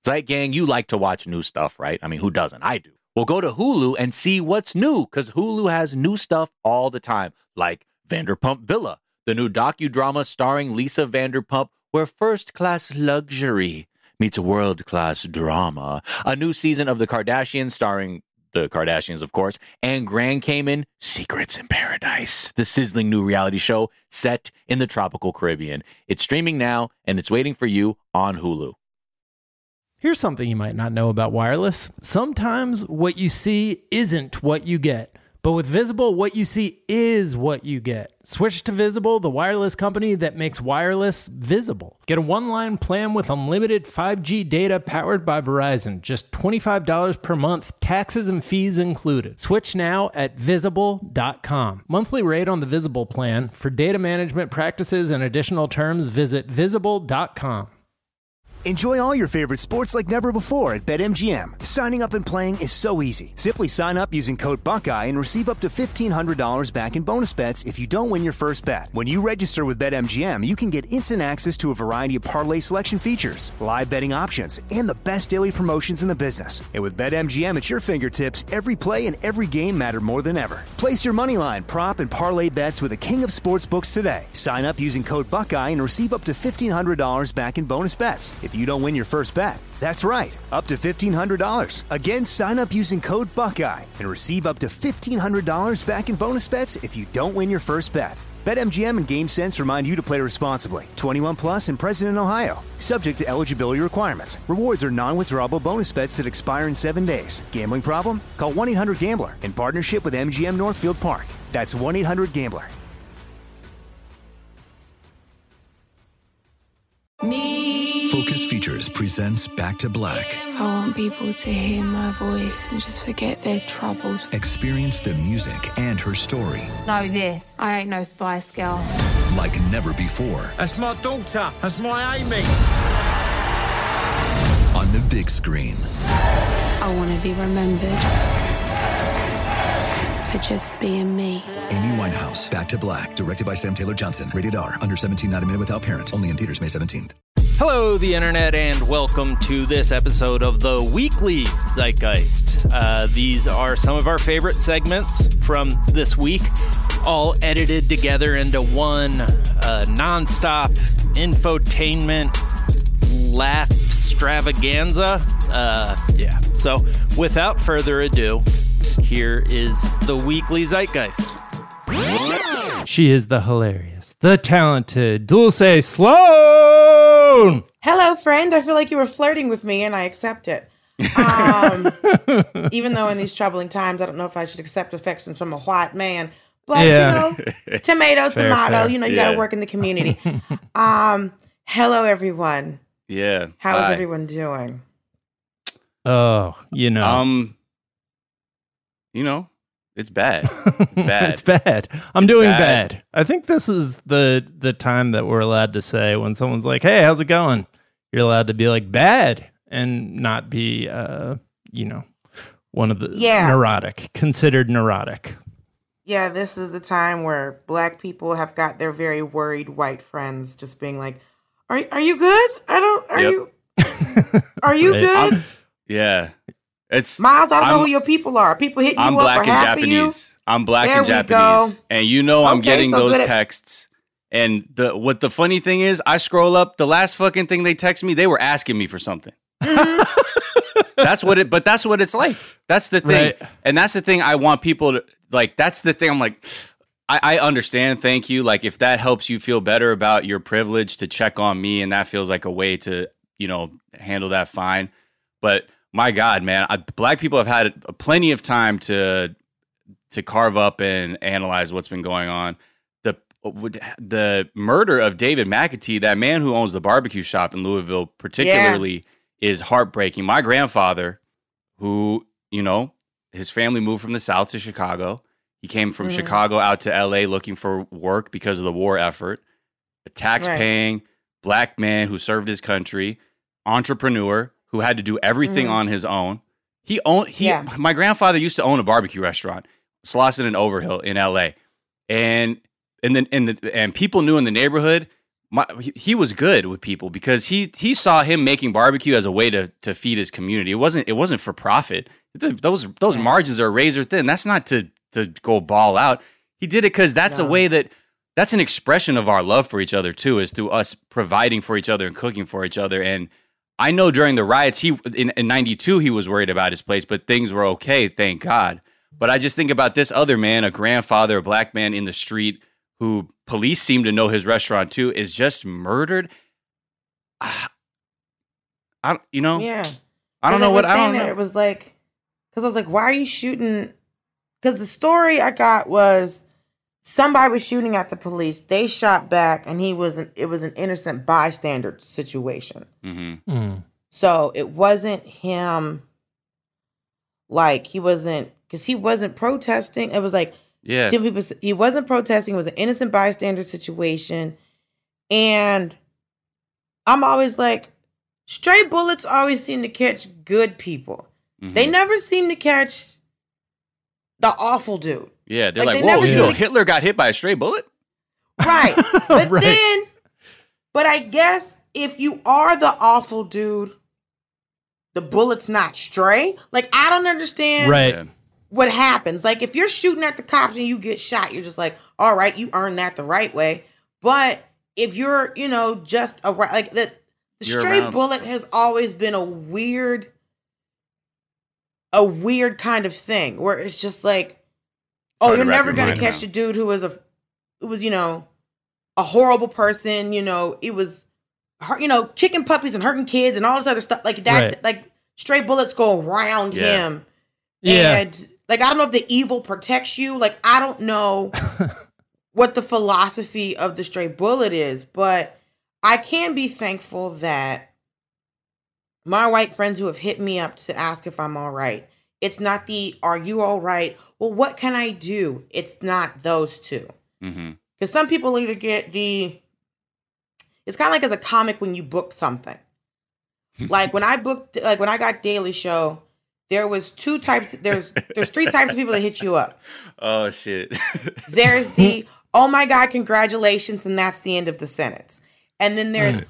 Zeit Gang, you like to watch new stuff, right? I mean, who doesn't? I do. Well, go to Hulu and see what's new, because Hulu has new stuff all the time, like Vanderpump Villa, the new docudrama starring Lisa Vanderpump, where first-class luxury meets world-class drama. A new season of The Kardashians starring the Kardashians, of course, and Grand Cayman, Secrets in Paradise, the sizzling new reality show set in the tropical Caribbean. It's streaming now, and it's waiting for you on Hulu. Here's something you might not know about wireless. Sometimes what you see isn't what you get. But with Visible, what you see is what you get. Switch to Visible, the wireless company that makes wireless visible. Get a one-line plan with unlimited 5G data powered by Verizon. Just $25 per month, taxes and fees included. Switch now at Visible.com. Monthly rate on the Visible plan. For data management practices and additional terms, visit Visible.com. Enjoy all your favorite sports like never before at BetMGM. Signing up and playing is so easy. Simply sign up using code Buckeye and receive up to $1,500 back in bonus bets if you don't win your first bet. When you register with BetMGM, you can get instant access to a variety of parlay selection features, live betting options, and the best daily promotions in the business. And with BetMGM at your fingertips, every play and every game matter more than ever. Place your moneyline, prop, and parlay bets with the king of sportsbooks today. Sign up using code Buckeye and receive up to $1,500 back in bonus bets if you don't win your first bet. That's right, up to $1,500. Again, sign up using code Buckeye and receive up to $1,500 back in bonus bets if you don't win your first bet. BetMGM and GameSense remind you to play responsibly. 21 plus and present in Ohio. Subject to eligibility requirements. Rewards are non-withdrawable bonus bets that expire in 7 days. Gambling problem? Call 1-800-GAMBLER in partnership with MGM Northfield Park. That's 1-800-GAMBLER. Focus Features presents Back to Black. I want people to hear my voice and just forget their troubles. Experience the music and her story. Know this. I ain't no Spice Girl. Like never before. That's my daughter. That's my Amy. On the big screen. I want to be remembered for just being me. Amy Winehouse, Back to Black. Directed by Sam Taylor Johnson. Rated R. Under 17, not a minute without parent. Only in theaters May 17th. Hello, the internet, and welcome to this episode of the Weekly Zeitgeist. These are some of our favorite segments from this week, all edited together into one nonstop infotainment laugh extravaganza. So without further ado, here is the Weekly Zeitgeist. She is the hilarious, the talented Dulce Sloan. Hello, friend. I feel like you were flirting with me, and I accept it. Even though in these troubling times, I don't know if I should accept affections from a white man. But, tomato, fair. You got to work in the community. Hello, everyone. Yeah. How is everyone doing? Oh, it's bad. It's bad. It's bad. I'm doing bad. I think this is the time that we're allowed to say when someone's like, hey, how's it going? You're allowed to be like, bad, and not be, one of the neurotic, considered neurotic. Yeah, this is the time where black people have got their very worried white friends just being like, are you good? Are you good? Yeah. It's Miles, I don't know who your people are. People hitting you up for half of you? I'm black and Japanese. And I'm getting those texts. And the funny thing is, I scroll up, the last fucking thing they text me, they were asking me for something. That's what it's like. That's the thing. Right. And that's the thing I want people to, like, that's the thing I'm like, I understand, thank you. Like, if that helps you feel better about your privilege to check on me and that feels like a way to, handle that, fine. But my God, man, black people have had plenty of time to carve up and analyze what's been going on. The murder of David McAtee, that man who owns the barbecue shop in Louisville, particularly, is heartbreaking. My grandfather, who, his family moved from the South to Chicago. He came from Chicago out to LA looking for work because of the war effort. A tax-paying black man who served his country, entrepreneur, who had to do everything on his own. My grandfather used to own a barbecue restaurant, Slauson and Overhill in LA. And people knew in the neighborhood, he was good with people because he saw him making barbecue as a way to feed his community. It wasn't for profit. Those margins are razor thin. That's not to go ball out. He did it because that's a way that's an expression of our love for each other too, is through us providing for each other and cooking for each other. And I know during the riots, in 92, he was worried about his place, but things were okay, thank God. But I just think about this other man, a grandfather, a black man in the street who police seem to know his restaurant too, is just murdered. I don't know. It was like, because I was like, why are you shooting? Because the story I got was somebody was shooting at the police. They shot back, and it was an innocent bystander situation. Mm-hmm. Mm. So it wasn't him. Like he wasn't protesting. It was like. Yeah, he wasn't protesting. It was an innocent bystander situation. And I'm always like, stray bullets always seem to catch good people. Mm-hmm. They never seem to catch the awful dude. Yeah, they're like whoa, Hitler got hit by a stray bullet? Right. But but I guess if you are the awful dude, the bullet's not stray. Like, I don't understand. Right. Yeah. What happens? Like, if you're shooting at the cops and you get shot, you're just like, all right, you earned that the right way. But if you're, just the stray bullet has always been a weird kind of thing where it's just like, you're never gonna catch the dude who was a horrible person. It was, kicking puppies and hurting kids and all this other stuff like that. Right. Like stray bullets go around him. Yeah. And like, I don't know if the evil protects you. Like, I don't know what the philosophy of the stray bullet is, but I can be thankful that my white friends who have hit me up to ask if I'm all right, it's not are you all right? Well, what can I do? It's not those two. Mm-hmm. Because some people either get it's kind of like as a comic when you book something. Like when I got Daily Show, there was two types. There's three types of people that hit you up. Oh shit. There's the, oh my God, congratulations, and that's the end of the sentence. And then there's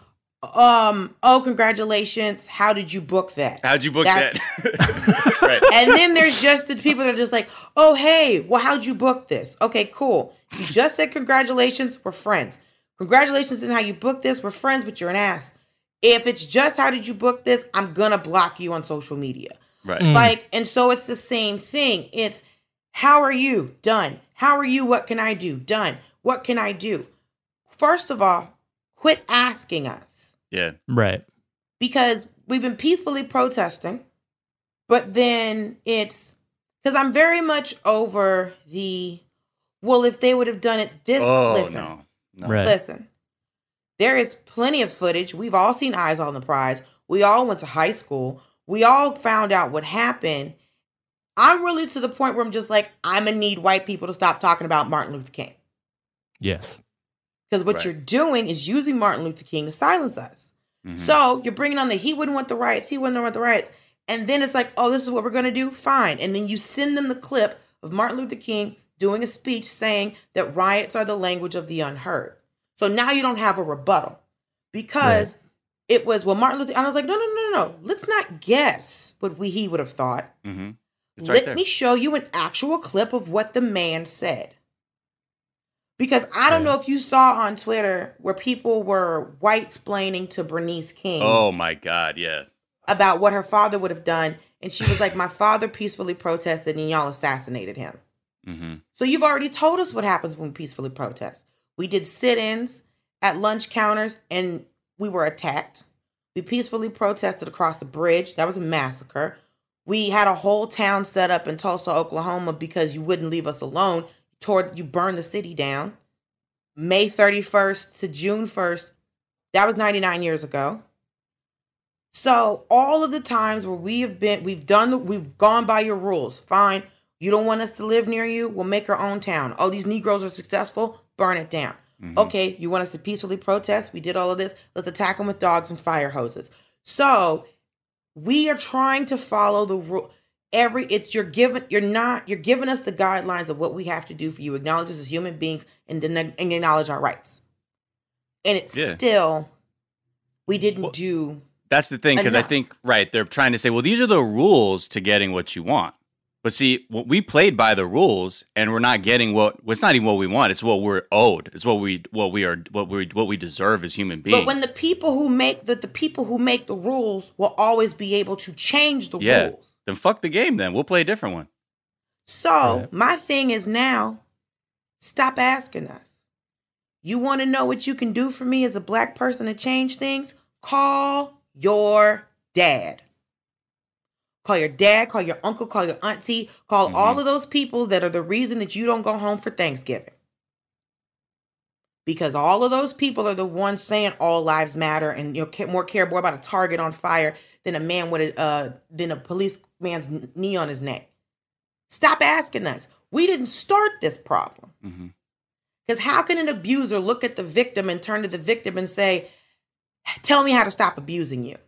oh, congratulations, how did you book that? How'd you book that? Right. And then there's just the people that are just like, oh hey, well, how'd you book this? Okay, cool. You just said congratulations, we're friends. Congratulations on how you booked this, we're friends, but you're an ass. If it's just how did you book this, I'm gonna block you on social media. Right. Like, and so it's the same thing. It's, how are you? Done. How are you? What can I do? Done. What can I do? First of all, quit asking us. Yeah. Right. Because we've been peacefully protesting, but then it's, because I'm very much over well, if they would have done it this, listen. No. Right. Listen, there is plenty of footage. We've all seen Eyes on the Prize. We all went to high school. We all found out what happened. I'm really to the point where I'm just like, I'm going to need white people to stop talking about Martin Luther King. Yes. Because what you're doing is using Martin Luther King to silence us. Mm-hmm. So you're bringing on he wouldn't want the riots. He wouldn't want the riots. And then it's like, oh, this is what we're going to do? Fine. And then you send them the clip of Martin Luther King doing a speech saying that riots are the language of the unheard. So now you don't have a rebuttal. Because it was, well, Martin Luther, and I was like, no. Let's not guess what he would have thought. Mm-hmm. Let me show you an actual clip of what the man said. Because I don't know if you saw on Twitter where people were white-splaining to Bernice King. Oh, my God, yeah. About what her father would have done. And she was like, my father peacefully protested and y'all assassinated him. Mm-hmm. So you've already told us what happens when we peacefully protest. We did sit-ins at lunch counters and we were attacked. We peacefully protested across the bridge. That was a massacre. We had a whole town set up in Tulsa, Oklahoma because you wouldn't leave us alone. You burned the city down. May 31st to June 1st. That was 99 years ago. So all of the times where we've gone by your rules. Fine. You don't want us to live near you? We'll make our own town. Oh, these Negroes are successful? Burn it down. Mm-hmm. Okay, you want us to peacefully protest? We did all of this. Let's attack them with dogs and fire hoses. So we are trying to follow the rule. You're giving us the guidelines of what we have to do for you. Acknowledge us as human beings and acknowledge our rights. And it's still, we didn't do. That's the thing, because I think, they're trying to say, well, these are the rules to getting what you want. But see, we played by the rules, and we're not getting it's not even what we want. It's what we're owed. It's what we deserve as human beings. But when the people who make the people who make the rules will always be able to change the rules. Then fuck the game. Then we'll play a different one. So my thing is now, stop asking us. You want to know what you can do for me as a black person to change things? Call your dad. Call your dad, call your uncle, call your auntie, call all of those people that are the reason that you don't go home for Thanksgiving. Because all of those people are the ones saying all lives matter and more care about a target on fire than a man with than a policeman's knee on his neck. Stop asking us. We didn't start this problem. Because how can an abuser look at the victim and turn to the victim and say, tell me how to stop abusing you?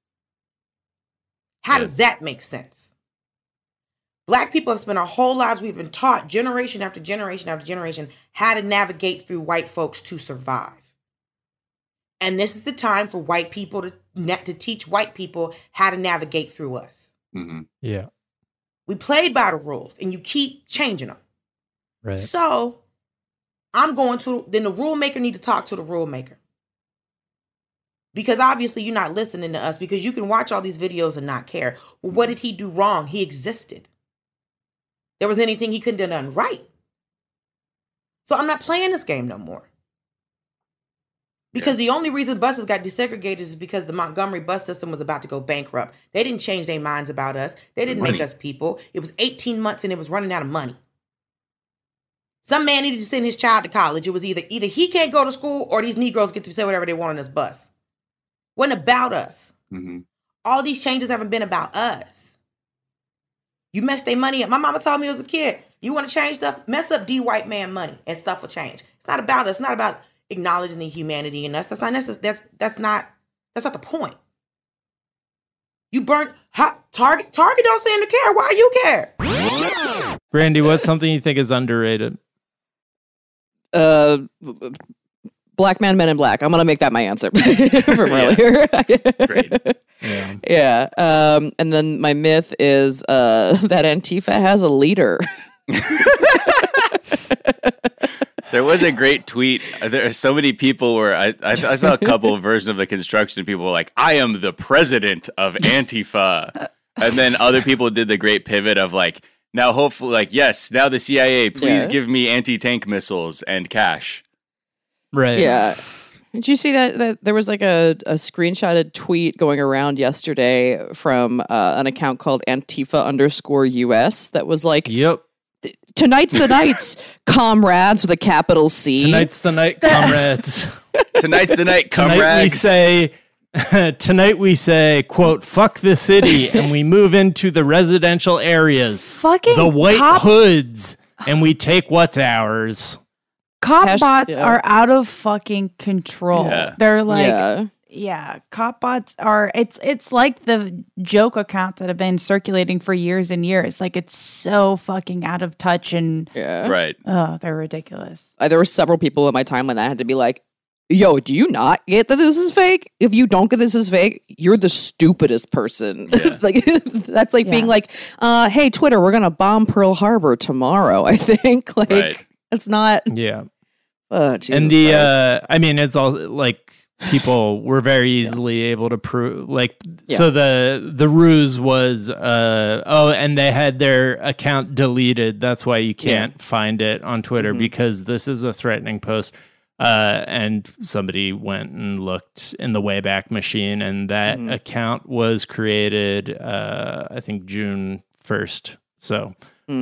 How does that make sense? Black people have spent our whole lives, we've been taught generation after generation after generation how to navigate through white folks to survive. And this is the time for white people to teach white people how to navigate through us. Yeah. We played by the rules and you keep changing them. Right. So then the rule maker need to talk to the rule maker. Because obviously you're not listening to us because you can watch all these videos and not care. Well, what did he do wrong? He existed. There was anything he couldn't have done right. So I'm not playing this game no more. Because the only reason buses got desegregated is because the Montgomery bus system was about to go bankrupt. They didn't change their minds about us. They didn't make us people. It was 18 months and it was running out of money. Some man needed to send his child to college. It was either he can't go to school or these Negroes get to say whatever they want on this bus. Wasn't about us. All these changes haven't been about us. You messed their money up. My mama told me as a kid, you want to change stuff? Mess up white man money and stuff will change. It's not about us. It's not about acknowledging the humanity in us. That's not the point. You burnt Target don't seem to care. Why you care? Brandy, what's something you think is underrated? Black Men in Black. I'm going to make that my answer from earlier. Great. Yeah. And then my myth is that Antifa has a leader. There was a great tweet. There are so many people where I saw a couple of versions of the construction. People were like, I am the president of Antifa. And then other people did the great pivot of like, now hopefully, like, yes, now the CIA, please give me anti-tank missiles and cash. Right. Yeah. Did you see that there was like a screenshotted tweet going around yesterday from an account called Antifa_US that was like, yep. Tonight's the night, comrades with a capital C. Tonight's the night, comrades. Tonight's the night, comrades. Tonight we say, quote, fuck the city, and we move into the residential areas. Fucking the white hoods, and we take what's ours. Cop bots are out of fucking control. Yeah. They're like, cop bots are, it's like the joke accounts that have been circulating for years and years. Like, it's so fucking out of touch and right. Oh, they're ridiculous. There were several people in my timeline that had to be like, yo, do you not get that this is fake? If you don't get this is fake, you're the stupidest person. Yeah. Like that's like being like, hey, Twitter, we're gonna bomb Pearl Harbor tomorrow, I think. Like it's not Oh, Jesus and Christ. I mean it's all like people were very easily able to prove so the ruse was and they had their account deleted. That's why you can't find it on Twitter because this is a threatening post. And somebody went and looked in the Wayback Machine, and that account was created, I think June 1st. So,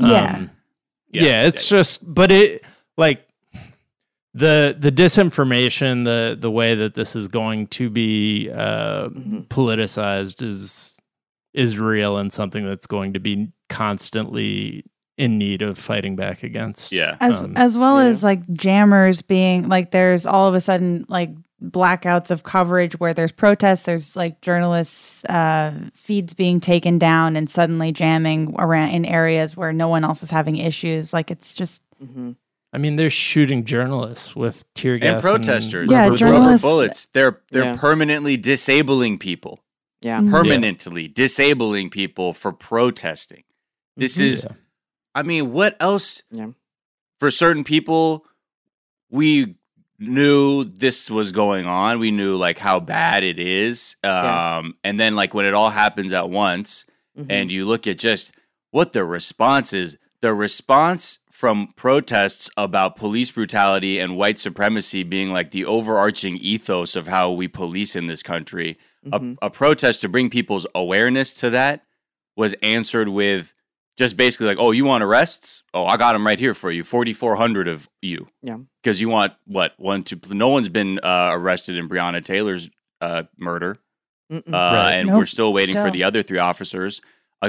it's just, but it like the disinformation, the way that this is going to be politicized is real and something that's going to be constantly in need of fighting back against. As well as like jammers being like, there's all of a sudden like blackouts of coverage where there's protests, there's like journalists feeds being taken down and suddenly jamming around in areas where no one else is having issues. Like it's just I mean, they're shooting journalists with tear gas and protesters. With rubber bullets. They're permanently disabling people. Yeah, permanently disabling people for protesting. This is, I mean, what else? Yeah. For certain people, we knew this was going on. We knew like how bad it is. And then like when it all happens at once, and you look at just what the response is. The response from protests about police brutality and white supremacy being like the overarching ethos of how we police in this country, a protest to bring people's awareness to that was answered with just basically like, oh, you want arrests? Oh, I got them right here for you. 4,400 of you. Yeah. Because you want what? No one's been arrested in Breonna Taylor's murder. And we're still waiting for the other 3 officers.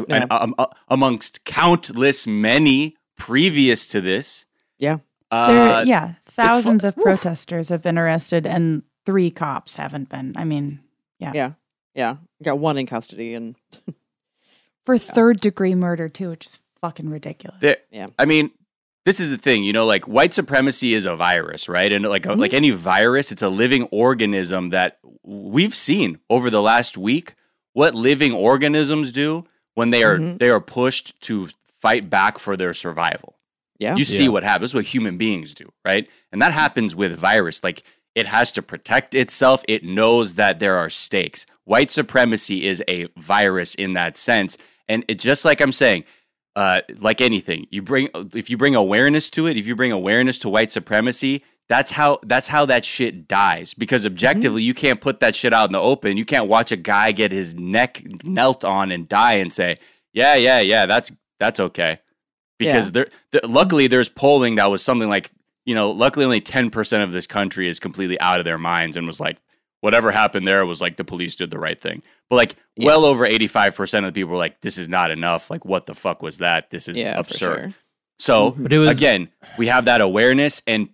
Amongst countless many previous to this. Yeah. Thousands of protesters have been arrested and 3 cops haven't been. I mean, Yeah. Got 1 in custody and for 3rd-degree murder too, which is fucking ridiculous. I mean, this is the thing, you know, like white supremacy is a virus, right? And like any virus, it's a living organism that we've seen over the last week what living organisms do when they are pushed to fight back for their survival. Yeah. You see what happens, what human beings do, right? And that happens with virus. Like it has to protect itself. It knows that there are stakes. White supremacy is a virus in that sense. And it just like I'm saying, like anything, if you bring awareness to it, if you bring awareness to white supremacy, that's how that shit dies. Because objectively, you can't put that shit out in the open. You can't watch a guy get his neck knelt on and die and say, yeah, that's okay. Because luckily there's polling that was something like, you know, luckily only 10% of this country is completely out of their minds and was like, whatever happened there was like the police did the right thing. But like well over 85% of the people were like, this is not enough. Like, what the fuck was that? This is absurd. Sure. So again, we have that awareness and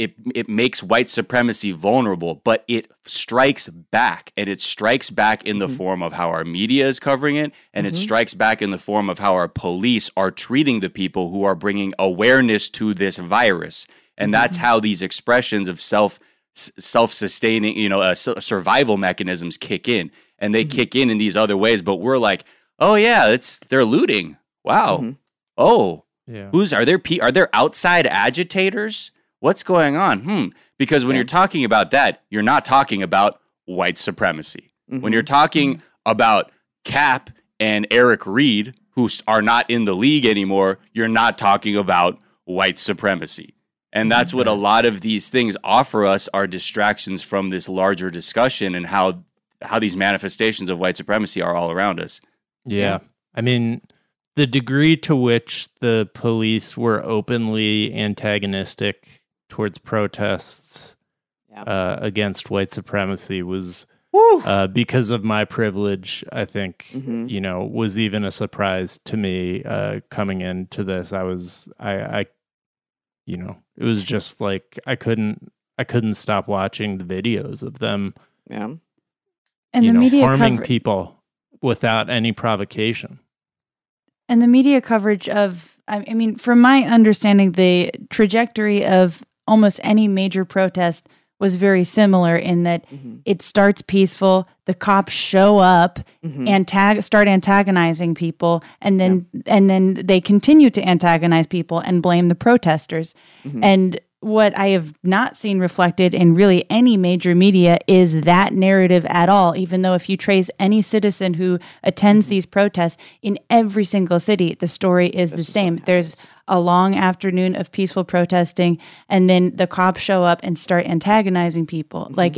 it makes white supremacy vulnerable, but it strikes back, and it strikes back in the form of how our media is covering it, and it strikes back in the form of how our police are treating the people who are bringing awareness to this virus. And that's how these expressions of self-sustaining, you know, survival mechanisms kick in, and they kick in these other ways. But we're like, oh yeah, they're looting. Wow. Oh, yeah. Are there outside agitators? What's going on? Because when you're talking about that, you're not talking about white supremacy. When you're talking about Cap and Eric Reed, who are not in the league anymore, you're not talking about white supremacy. And that's what a lot of these things offer us, are distractions from this larger discussion and how these manifestations of white supremacy are all around us. Yeah. I mean, the degree to which the police were openly antagonistic towards protests against white supremacy was because of my privilege, I think, you know, was even a surprise to me coming into this. I you know, it was just like I couldn't stop watching the videos of them and the media harming people without any provocation. And the media coverage of, I mean, from my understanding, the trajectory of almost any major protest was very similar in that it starts peaceful, the cops show up and start antagonizing people, and then they continue to antagonize people and blame the protesters. And what I have not seen reflected in really any major media is that narrative at all, even though if you trace any citizen who attends these protests in every single city, the story is the same. There's a long afternoon of peaceful protesting, and then the cops show up and start antagonizing people. Like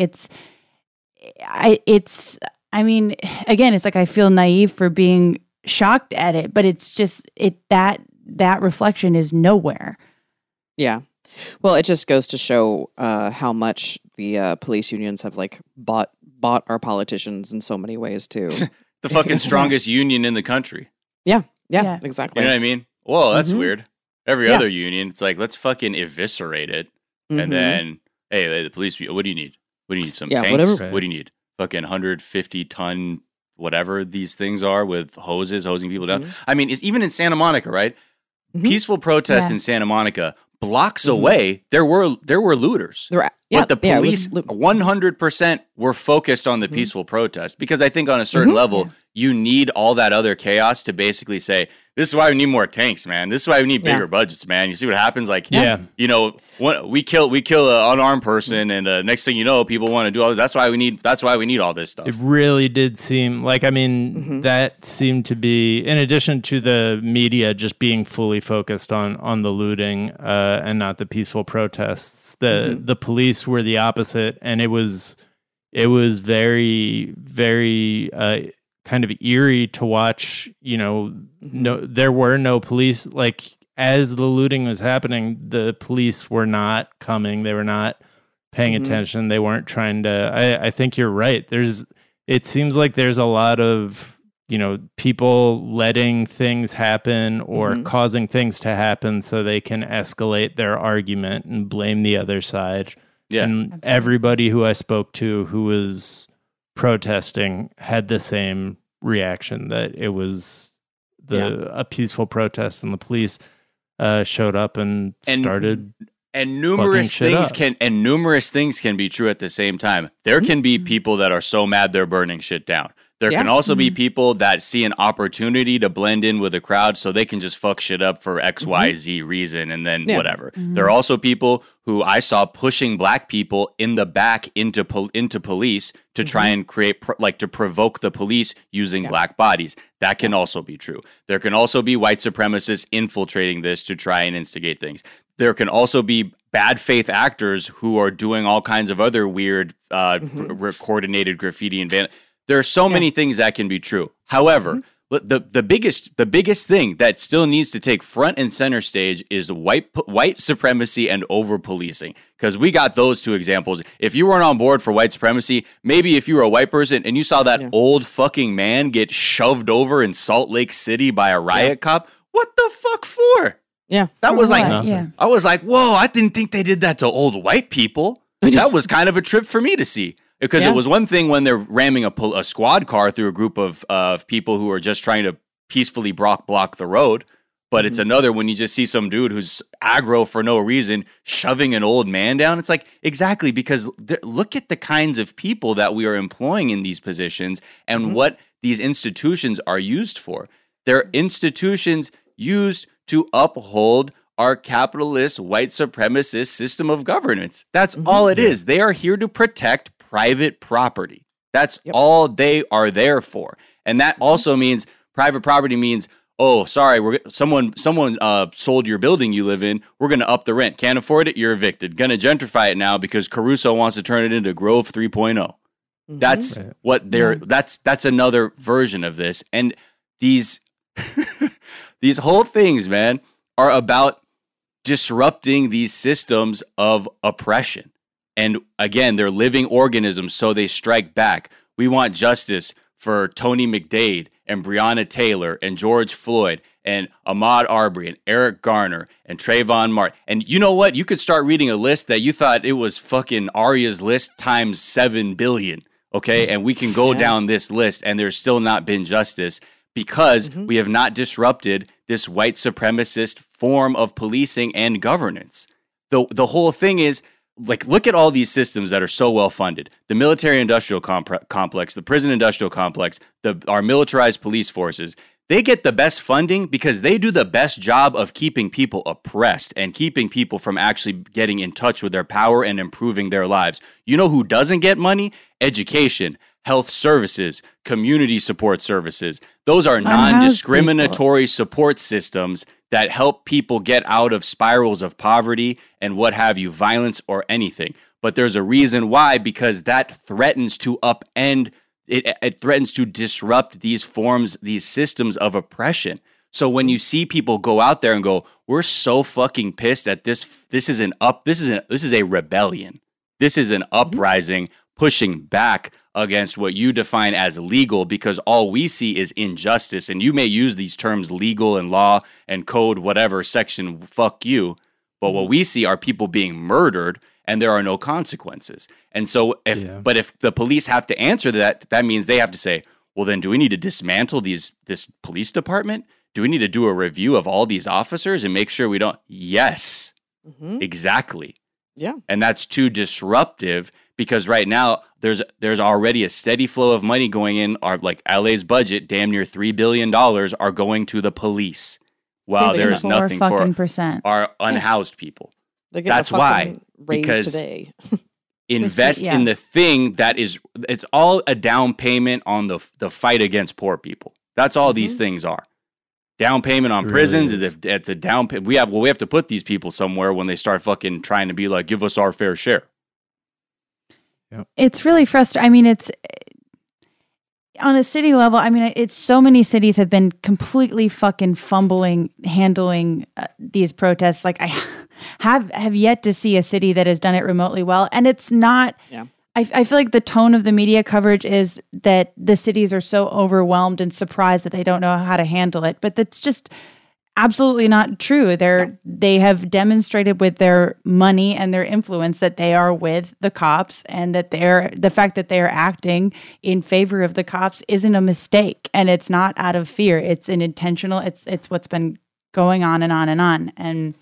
I mean, again, it's like I feel naive for being shocked at it, but it's just that reflection is nowhere. Yeah. Well, it just goes to show how much the police unions have like bought our politicians in so many ways too. The fucking strongest union in the country. Yeah, exactly. You know what I mean? Whoa, that's weird. Every other union, it's like, let's fucking eviscerate it. And then, hey, the police, what do you need? What do you need? Some tanks? Whatever. What do you need? Fucking 150-ton whatever these things are with hoses hosing people down. I mean, it's even in Santa Monica, right? Peaceful protest in Santa Monica blocks away, there were looters. But the police 100% were focused on the peaceful protest, because I think on a certain level, you need all that other chaos to basically say, this is why we need more tanks, man. This is why we need bigger budgets, man. You see what happens? Like, you know, we kill an unarmed person, and next thing you know, people want to do all this. That's why we need all this stuff. It really did seem like, I mean, that seemed to be, in addition to the media just being fully focused on the looting and not the peaceful protests, the police were the opposite, and it was very, very kind of eerie to watch. You know, there were no police. Like, as the looting was happening, the police were not coming. They were not paying attention. They weren't trying to. I think you're right. It seems like there's a lot of, you know, people letting things happen or causing things to happen so they can escalate their argument and blame the other side. Yeah. And everybody who I spoke to who was protesting had the same reaction, that it was a peaceful protest, and the police showed up and started. And numerous things can be true at the same time. There can be people that are so mad they're burning shit down. There can also be people that see an opportunity to blend in with the crowd so they can just fuck shit up for XYZ reason, and then whatever. There are also people who I saw pushing black people in the back into police to try and create, to provoke the police using black bodies. That can also be true. There can also be white supremacists infiltrating this to try and instigate things. There can also be bad faith actors who are doing all kinds of other weird coordinated graffiti and vandalism. There are so many things that can be true. However, the biggest thing that still needs to take front and center stage is white supremacy and over policing, because we got those two examples. If you weren't on board for white supremacy, maybe if you were a white person and you saw that old fucking man get shoved over in Salt Lake City by a riot cop, what the fuck for? Yeah, that was like, I was like, whoa, I didn't think they did that to old white people. That was kind of a trip for me to see. Because it was one thing when they're ramming a squad car through a group of people who are just trying to peacefully block the road. But it's another when you just see some dude who's aggro for no reason shoving an old man down. It's like, exactly, because look at the kinds of people that we are employing in these positions and what these institutions are used for. They're institutions used to uphold our capitalist, white supremacist system of governance. That's all it is. They are here to protect private property. That's all they are there for. And that also means private property means, oh, sorry, someone sold your building you live in. We're going to up the rent. Can't afford it, you're evicted. Going to gentrify it now because Caruso wants to turn it into Grove 3.0. That's what they're that's another version of this. And these these whole things, man, are about disrupting these systems of oppression. And again, they're living organisms, so they strike back. We want justice for Tony McDade and Breonna Taylor and George Floyd and Ahmaud Arbery and Eric Garner and Trayvon Martin. And you know what? You could start reading a list that you thought it was fucking Arya's list times 7 billion, okay? And we can go down this list and there's still not been justice because we have not disrupted this white supremacist form of policing and governance. The whole thing is, like, look at all these systems that are so well funded. The military-industrial complex, the prison-industrial complex, our militarized police forces. They get the best funding because they do the best job of keeping people oppressed and keeping people from actually getting in touch with their power and improving their lives. You know who doesn't get money? Education, health services, community support services. Those are non-discriminatory support systems that help people get out of spirals of poverty and what have you, violence or anything. But there's a reason why, because that threatens to upend, it threatens to disrupt these forms, these systems of oppression. So when you see people go out there and go, we're so fucking pissed at this, this is a rebellion. This is an uprising pushing back against what you define as legal, because all we see is injustice. And you may use these terms legal and law and code, whatever section, fuck you. But what we see are people being murdered and there are no consequences. And so but if the police have to answer that, that means they have to say, well, then do we need to dismantle this police department? Do we need to do a review of all these officers and make sure we don't? Yes. Mm-hmm. Exactly. Yeah. And that's too disruptive because right now there's already a steady flow of money going in. Like LA's budget, damn near $3 billion are going to the police, while there's nothing for our unhoused people. That's why. Because today. invest in the thing that it's all a down payment on the fight against poor people. That's all these things are. Down payment on prisons is if it's a down payment. We have to put these people somewhere when they start fucking trying to be like, give us our fair share. Yep. It's really frustrating. I mean, it's on a city level. I mean, it's so many cities have been completely fucking fumbling handling these protests. Like I have yet to see a city that has done it remotely well. And it's not, I feel like the tone of the media coverage is that the cities are so overwhelmed and surprised that they don't know how to handle it. But that's just absolutely not true. They have demonstrated with their money and their influence that they are with the cops, and that the fact that they are acting in favor of the cops isn't a mistake, and it's not out of fear. It's an intentional. It's what's been going on and on and on. And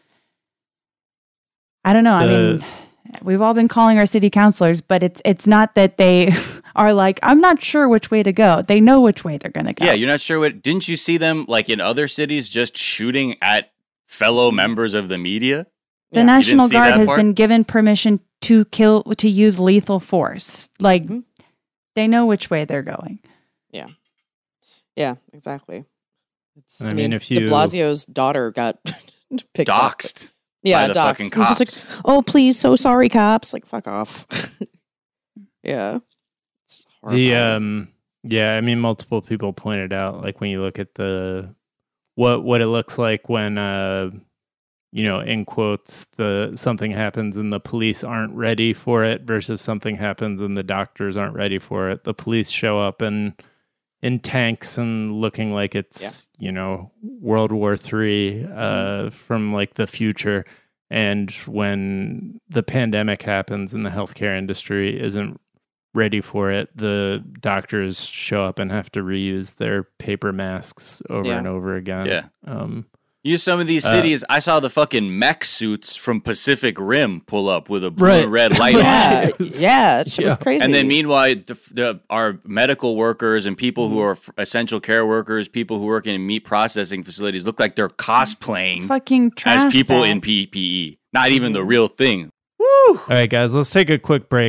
I don't know. I mean, we've all been calling our city councilors, but it's not that they are like, I'm not sure which way to go. They know which way they're going to go. Yeah, you're not sure what. Didn't you see them like in other cities just shooting at fellow members of the media? The National Guard has been given permission to use lethal force. Like they know which way they're going. Yeah. Yeah, exactly. I mean, if De Blasio's daughter got picked doxxed. Up. Yeah, doxxed. He's just like, oh, please, so sorry, cops. Like, fuck off. Yeah. It's horrifying. I mean, multiple people pointed out, like, when you look at what it looks like when, in quotes, something happens and the police aren't ready for it versus something happens and the doctors aren't ready for it. The police show up in tanks and looking like it's, World War III from like the future. And when the pandemic happens and the healthcare industry isn't ready for it, the doctors show up and have to reuse their paper masks over and over again. Yeah. Use some of these cities. I saw the fucking mech suits from Pacific Rim pull up with a blue and red light on. Yeah, it was crazy. And then meanwhile, our medical workers and people who are essential care workers, people who work in meat processing facilities look like they're cosplaying fucking as people in PPE. Not even the real thing. Woo! All right, guys, let's take a quick break.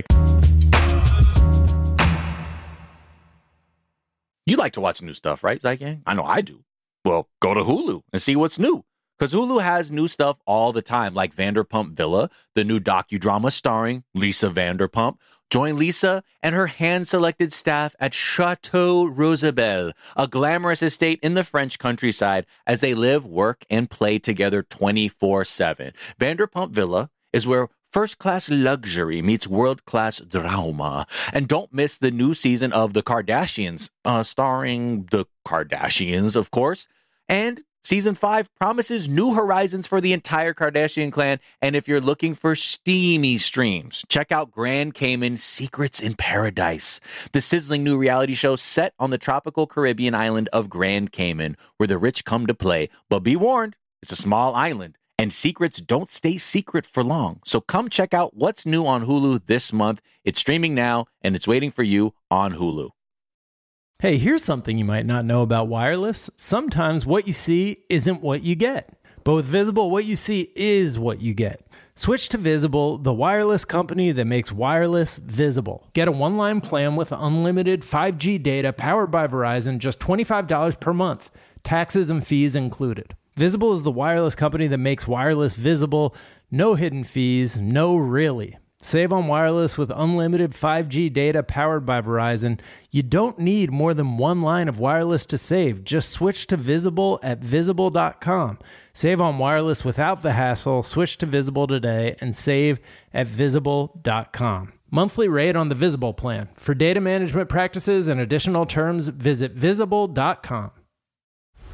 You like to watch new stuff, right, Zygang? I know I do. Well, go to Hulu and see what's new. Because Hulu has new stuff all the time, like Vanderpump Villa, the new docudrama starring Lisa Vanderpump. Join Lisa and her hand-selected staff at Chateau Rosabelle, a glamorous estate in the French countryside, as they live, work, and play together 24/7. Vanderpump Villa is where first-class luxury meets world-class drama. And don't miss the new season of The Kardashians, starring the Kardashians, of course. And Season 5 promises new horizons for the entire Kardashian clan. And if you're looking for steamy streams, check out Grand Cayman Secrets in Paradise, the sizzling new reality show set on the tropical Caribbean island of Grand Cayman, where the rich come to play. But be warned, it's a small island, and secrets don't stay secret for long. So come check out what's new on Hulu this month. It's streaming now, and it's waiting for you on Hulu. Hey, here's something you might not know about wireless. Sometimes what you see isn't what you get. But with Visible, what you see is what you get. Switch to Visible, the wireless company that makes wireless visible. Get a one-line plan with unlimited 5G data powered by Verizon, just $25 per month. Taxes and fees included. Visible is the wireless company that makes wireless visible. No hidden fees, no really. Save on wireless with unlimited 5G data powered by Verizon. You don't need more than one line of wireless to save. Just switch to Visible at Visible.com. Save on wireless without the hassle. Switch to Visible today and save at Visible.com. Monthly rate on the Visible plan. For data management practices and additional terms, visit Visible.com.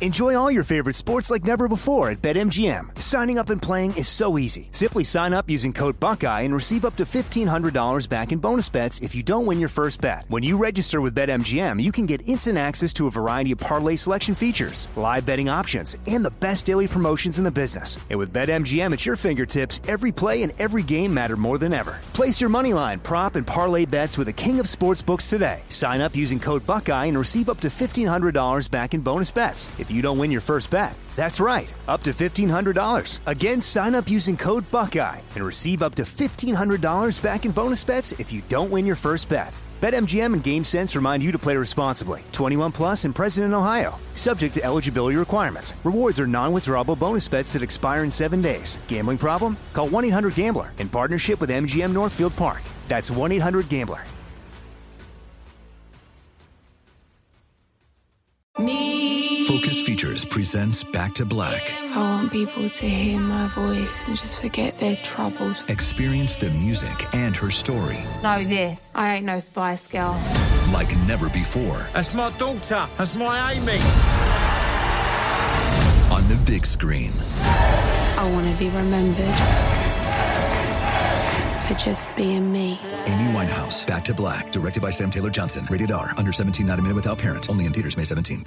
Enjoy all your favorite sports like never before at BetMGM. Signing up and playing is so easy. Simply sign up using code Buckeye and receive up to $1,500 back in bonus bets if you don't win your first bet. When you register with BetMGM, you can get instant access to a variety of parlay selection features, live betting options, and the best daily promotions in the business. And with BetMGM at your fingertips, every play and every game matter more than ever. Place your moneyline, prop, and parlay bets with the king of sportsbooks today. Sign up using code Buckeye and receive up to $1,500 back in bonus bets if you don't win your first bet. That's right, up to $1,500. Again, sign up using code Buckeye and receive up to $1,500 back in bonus bets if you don't win your first bet. BetMGM and GameSense remind you to play responsibly. 21 plus and present in Ohio. Subject to eligibility requirements. Rewards are non-withdrawable bonus bets that expire in 7 days. Gambling problem? Call 1-800-GAMBLER in partnership with MGM Northfield Park. That's 1-800-GAMBLER. Focus Features presents Back to Black. I want people to hear my voice and just forget their troubles. Experience the music and her story Know this, I ain't no Spice Girl. like never before. That's my daughter. That's my Amy. On the big screen. I want to be remembered for just being me. Amy Winehouse, Back to Black, directed by Sam Taylor Johnson. Rated R, under 17, not a minute without parent. Only in theaters May 17th.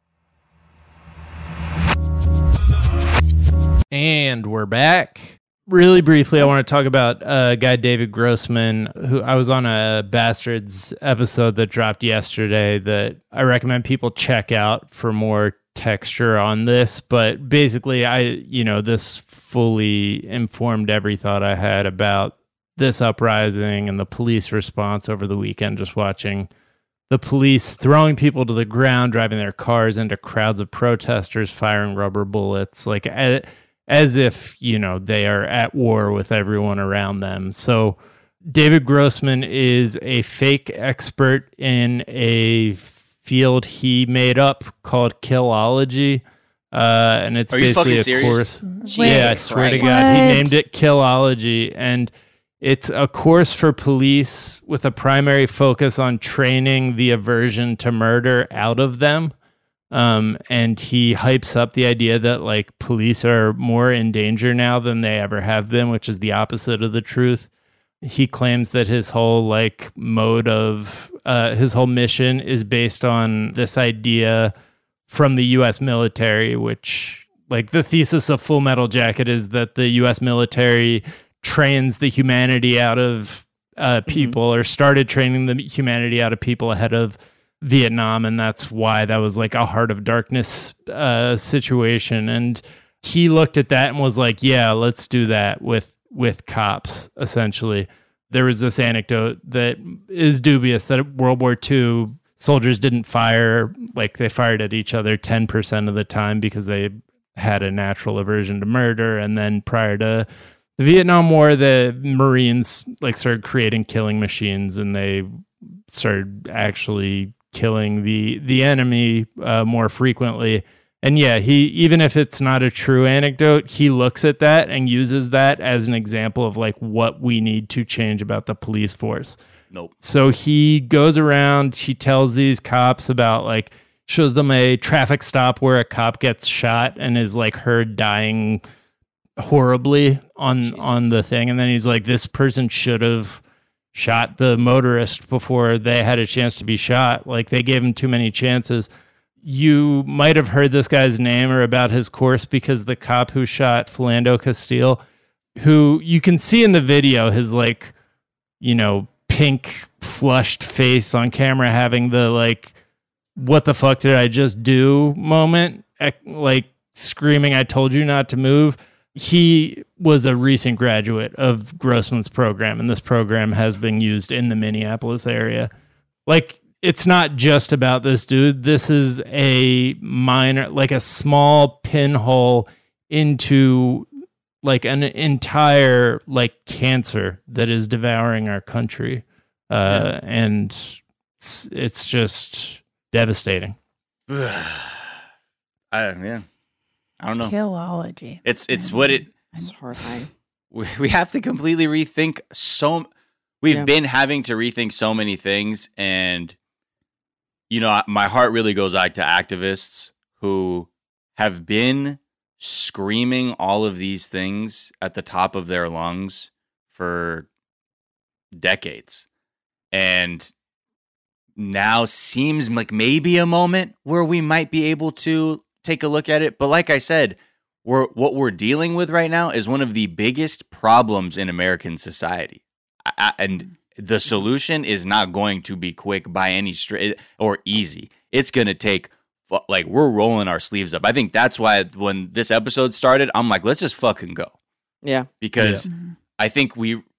And we're back. Really briefly, I want to talk about a guy, David Grossman, who I was on a Bastards episode that dropped yesterday that I recommend people check out for more texture on this. But basically, this fully informed every thought I had about this uprising and the police response over the weekend, just watching the police throwing people to the ground, driving their cars into crowds of protesters, firing rubber bullets, like as if, they are at war with everyone around them. So David Grossman is a fake expert in a field he made up called Killology. And it's basically a course. Yeah, I swear to God, he named it Killology. And it's a course for police with a primary focus on training the aversion to murder out of them. And he hypes up the idea that police are more in danger now than they ever have been, which is the opposite of the truth. He claims that his whole his whole mission is based on this idea from the U.S. military, which the thesis of Full Metal Jacket is that the U.S. military trains the humanity out of people, or started training the humanity out of people ahead of Vietnam, and that's why that was a Heart of Darkness situation. And he looked at that and was like, yeah, let's do that with cops, essentially. There was this anecdote that is dubious that at World War II, soldiers didn't fire, they fired at each other 10% of the time because they had a natural aversion to murder. And then prior to the Vietnam War, the Marines started creating killing machines, and they started actually killing the enemy more frequently. And yeah, he, even if it's not a true anecdote, he looks at that and uses that as an example of what we need to change about the police force. Nope. So he goes around, he tells these cops about shows them a traffic stop where a cop gets shot and is heard dying horribly on the thing. And then he's like, this person should have shot the motorist before they had a chance to be shot. They gave him too many chances. You might have heard this guy's name or about his course because the cop who shot Philando Castile, who you can see in the video, his pink flushed face on camera having the what the fuck did I just do moment, screaming, I told you not to move. He was a recent graduate of Grossman's program, and this program has been used in the Minneapolis area. It's not just about this dude. This is a minor, a small pinhole into an entire cancer that is devouring our country. And it's just devastating. I don't know. Killology. It's what it. It's horrifying. We have to completely rethink We've been having to rethink so many things, and my heart really goes out to activists who have been screaming all of these things at the top of their lungs for decades. And now seems like maybe a moment where we might be able to take a look at it. But like I said, what we're dealing with right now is one of the biggest problems in American society. And the solution is not going to be quick by any or easy. It's going to take, like, we're rolling our sleeves up. I think that's why when this episode started, I'm like, let's just fucking go. Yeah. Because I think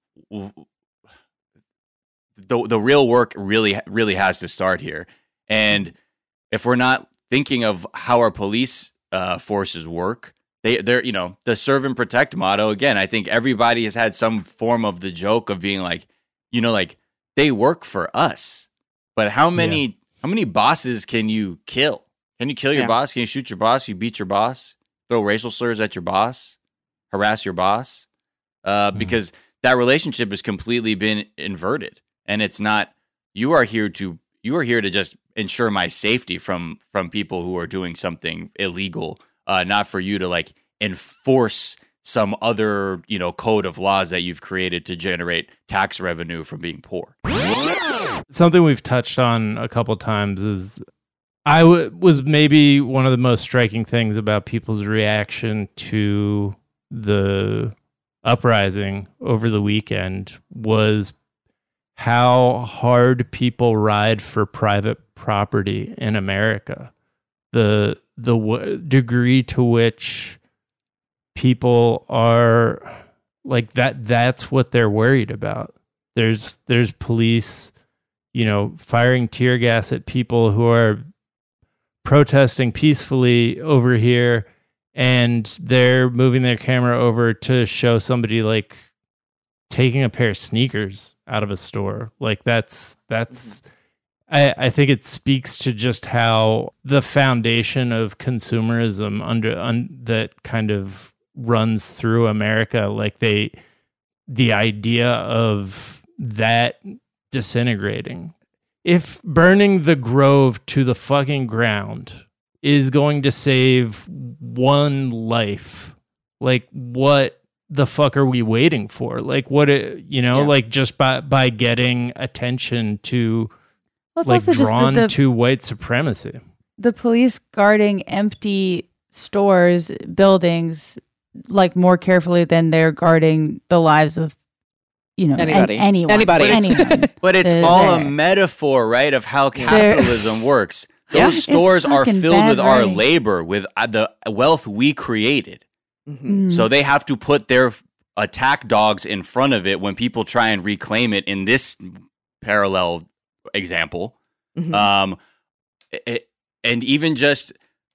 the real work really has to start here. And if we're not thinking of how our police forces work, they're the serve and protect motto. Again, I think everybody has had some form of the joke of being like, like they work for us. But how many bosses can you kill? Can you kill your boss? Can you shoot your boss? You beat your boss? Throw racial slurs at your boss? Harass your boss? Because that relationship has completely been inverted. And it's not, you are here to just ensure my safety from people who are doing something illegal, not for you to like enforce some other, code of laws that you've created to generate tax revenue from being poor. Something we've touched on a couple times is was maybe one of the most striking things about people's reaction to the uprising over the weekend was how hard people ride for private property in America. The degree to which people are like that's what they're worried about. There's police, firing tear gas at people who are protesting peacefully over here, and they're moving their camera over to show somebody like taking a pair of sneakers out of a store. Like that's I think it speaks to just how the foundation of consumerism that kind of runs through America, like the idea of that disintegrating. If burning the Grove to the fucking ground is going to save one life, like what the fuck are we waiting for? Like what, like just by getting attention to like drawn to white supremacy. The police guarding empty stores, buildings, like more carefully than they're guarding the lives of anyone. But it's all a metaphor, right, of how capitalism works. Those stores are filled with our labor, with the wealth we created. Mm-hmm. So they have to put their attack dogs in front of it when people try and reclaim it in this parallel example. Mm-hmm. And even just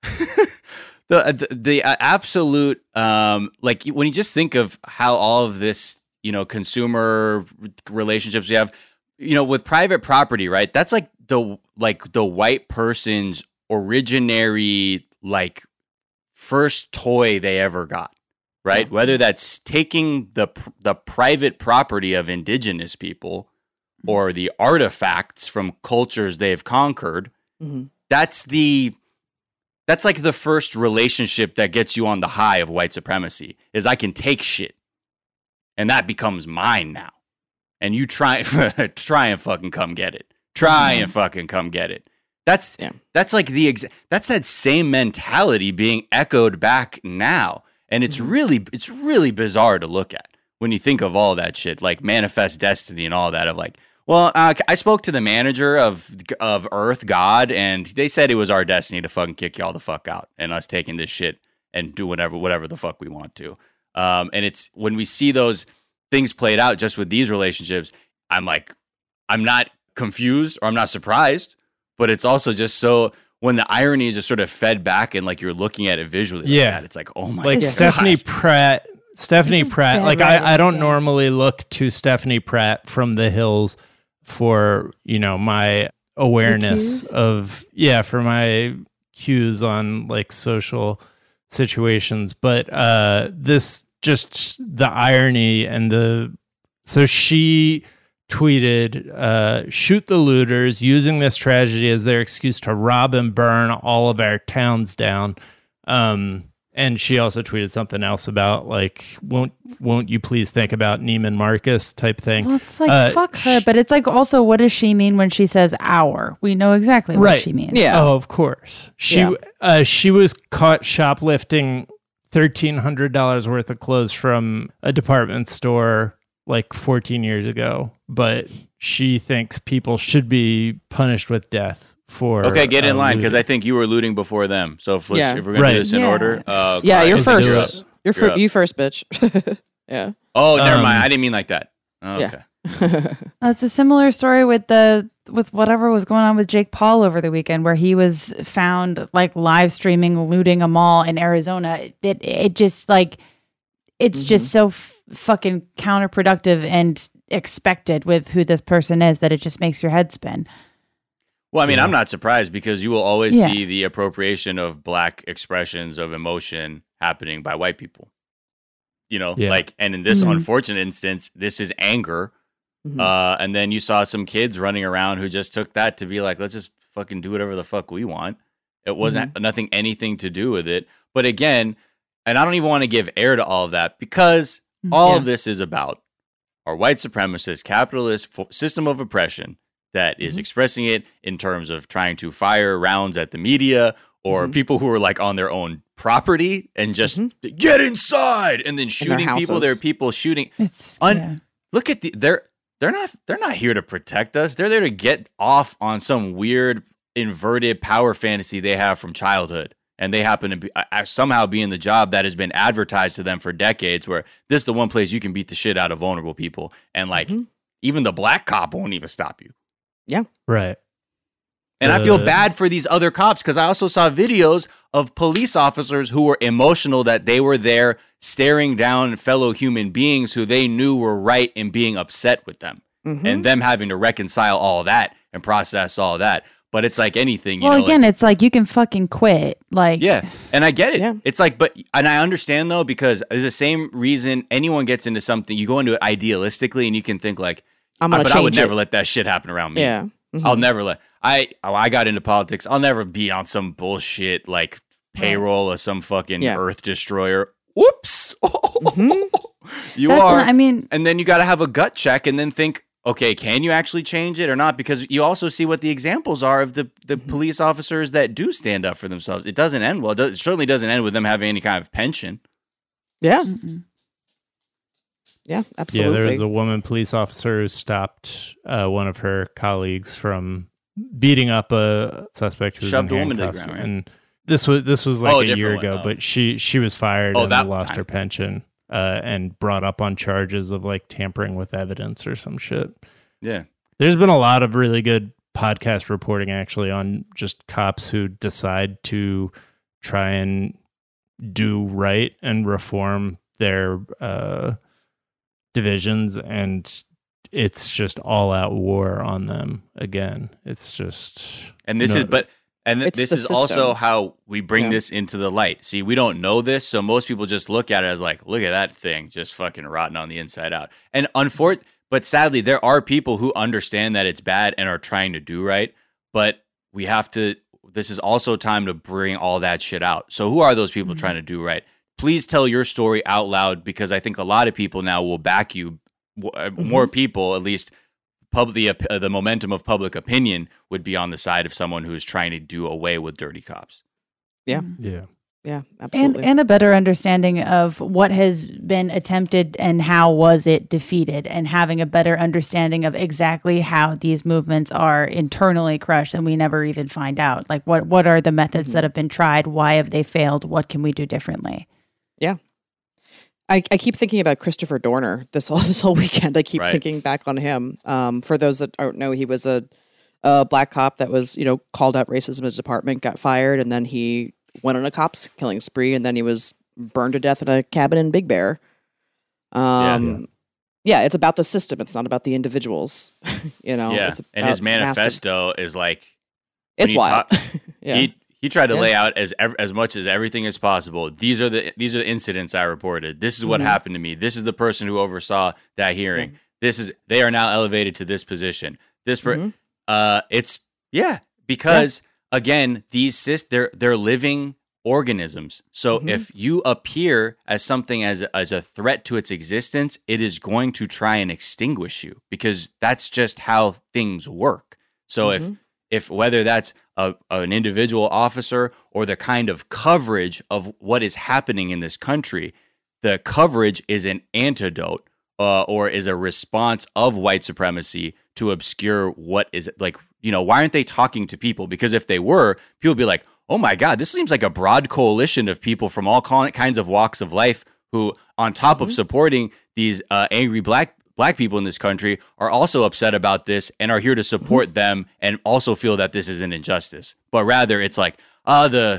the absolute like when you just think of how all of this consumer relationships we have with private property, right? That's like the white person's originary like first toy they ever got, right? Mm-hmm. Whether that's taking the private property of indigenous people or the artifacts from cultures they've conquered. Mm-hmm. That's like the first relationship that gets you on the high of white supremacy, is I can take shit and that becomes mine now. And you try and fucking come get it. And fucking come get it. That's like that's that same mentality being echoed back now. And it's really bizarre to look at when you think of all that shit, like Manifest Destiny and all that, of like, well, I spoke to the manager of Earth, God, and they said it was our destiny to fucking kick y'all the fuck out and us taking this shit and do whatever the fuck we want to. And it's when we see those things played out just with these relationships, I'm like, I'm not confused or I'm not surprised, but it's also just so when the irony is just sort of fed back and like you're looking at it visually, like that, it's like, oh my god, Stephanie Pratt. Like I don't normally look to Stephanie Pratt from The Hills for my awareness of for my cues on like social situations, but this just the irony and so she tweeted, shoot the looters, using this tragedy as their excuse to rob and burn all of our towns down. And she also tweeted something else about like, won't you please think about Neiman Marcus type thing. Well, it's like, fuck her. But it's like, also, what does she mean when she says our? We know exactly what she means. Yeah. Oh, of course. She was caught shoplifting $1,300 worth of clothes from a department store like 14 years ago. But she thinks people should be punished with death. Okay, get in line, because I think you were looting before them. So if we're going to do this in order. You're first. You first, bitch. Yeah. Oh, never mind. I didn't mean like that. Oh, okay. It's a similar story with whatever was going on with Jake Paul over the weekend, where he was found like live streaming looting a mall in Arizona. It just like, it's just so fucking counterproductive and expected with who this person is that it just makes your head spin. Well, I mean, I'm not surprised, because you will always see the appropriation of Black expressions of emotion happening by white people. You know, like, and in this unfortunate instance, this is anger. And then you saw some kids running around who just took that to be like, let's just fucking do whatever the fuck we want. It wasn't anything to do with it. But again, and I don't even want to give air to all of that, because all of this is about our white supremacist capitalist system of oppression that is expressing it in terms of trying to fire rounds at the media or people who are like on their own property and just get inside and then shooting people. There are people shooting. Look at they're not here to protect us. They're there to get off on some weird inverted power fantasy they have from childhood. And they happen to be somehow be in the job that has been advertised to them for decades, where this is the one place you can beat the shit out of vulnerable people. And like even the black cop won't even stop you. Yeah. Right. And I feel bad for these other cops, because I also saw videos of police officers who were emotional that they were there staring down fellow human beings who they knew were right and being upset with them, and them having to reconcile all that and process all that. But it's like anything, you know. Well, again, it's like you can fucking quit. Like, yeah, and I get it. Yeah. It's like, and I understand though, because it's the same reason anyone gets into something. You go into it idealistically, and you can think like, I would never let that shit happen around me. Yeah. I'll never let I got into politics. I'll never be on some bullshit like payroll of some fucking earth destroyer. Whoops. You are. And then you got to have a gut check and then think, okay, can you actually change it or not? Because you also see what the examples are of the police officers that do stand up for themselves. It doesn't end well. It certainly doesn't end with them having any kind of pension. Yeah. Yeah, absolutely. Yeah, there was a woman police officer who stopped one of her colleagues from beating up a suspect who was in handcuffs. Right? And this was like a year ago, but she was fired and lost her pension and brought up on charges of like tampering with evidence or some shit. Yeah. There's been a lot of really good podcast reporting actually on just cops who decide to try and do right and reform their divisions, and it's just all out war on them again. It's just, and this is also how we bring this into the light. See, we don't know this, so most people just look at it as like, look at that thing just fucking rotten on the inside out. And but sadly, there are people who understand that it's bad and are trying to do right. But we have to. This is also time to bring all that shit out. So who are those people trying to do right? Please tell your story out loud, because I think a lot of people now will back you. More people, at least the momentum of public opinion would be on the side of someone who's trying to do away with dirty cops. Yeah. Yeah. Yeah, absolutely. And a better understanding of what has been attempted and how was it defeated, and having a better understanding of exactly how these movements are internally crushed and we never even find out. Like what are the methods that have been tried? Why have they failed? What can we do differently? Yeah. I keep thinking about Christopher Dorner this whole weekend. I keep thinking back on him. For those that don't know, he was a black cop that was, called out racism in his department, got fired, and then he went on a cops killing spree, and then he was burned to death in a cabin in Big Bear. Yeah, it's about the system. It's not about the individuals. Yeah, and his manifesto is like, it's wild. He tried to lay out as much as everything as possible. These are the incidents I reported. This is what happened to me. This is the person who oversaw that hearing. They are now elevated to this position. Because again, they're living organisms. So if you appear as something as a threat to its existence, it is going to try and extinguish you, because that's just how things work. So if whether that's an individual officer or the kind of coverage of what is happening in this country, the coverage is an antidote or is a response of white supremacy to obscure what is like, why aren't they talking to people? Because if they were, people would be like, oh my God, this seems like a broad coalition of people from all kinds of walks of life who, on top of supporting these angry black people in this country, are also upset about this and are here to support them and also feel that this is an injustice. But rather, it's like the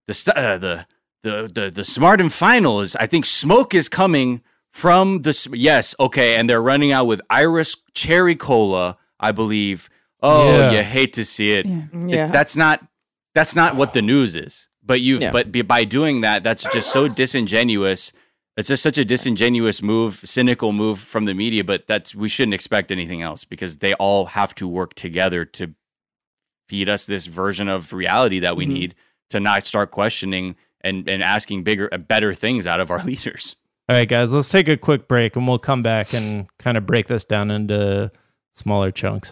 smart and final is, I think smoke is coming from the yes, okay, and they're running out with Iris Cherry Cola, I believe. Oh, you hate to see it. Yeah. That's not what the news is. But by doing that, that's just so disingenuous. It's just such a disingenuous move, cynical move from the media. But we shouldn't expect anything else, because they all have to work together to feed us this version of reality that we need to not start questioning and asking better things out of our leaders. All right, guys, let's take a quick break and we'll come back and kind of break this down into smaller chunks.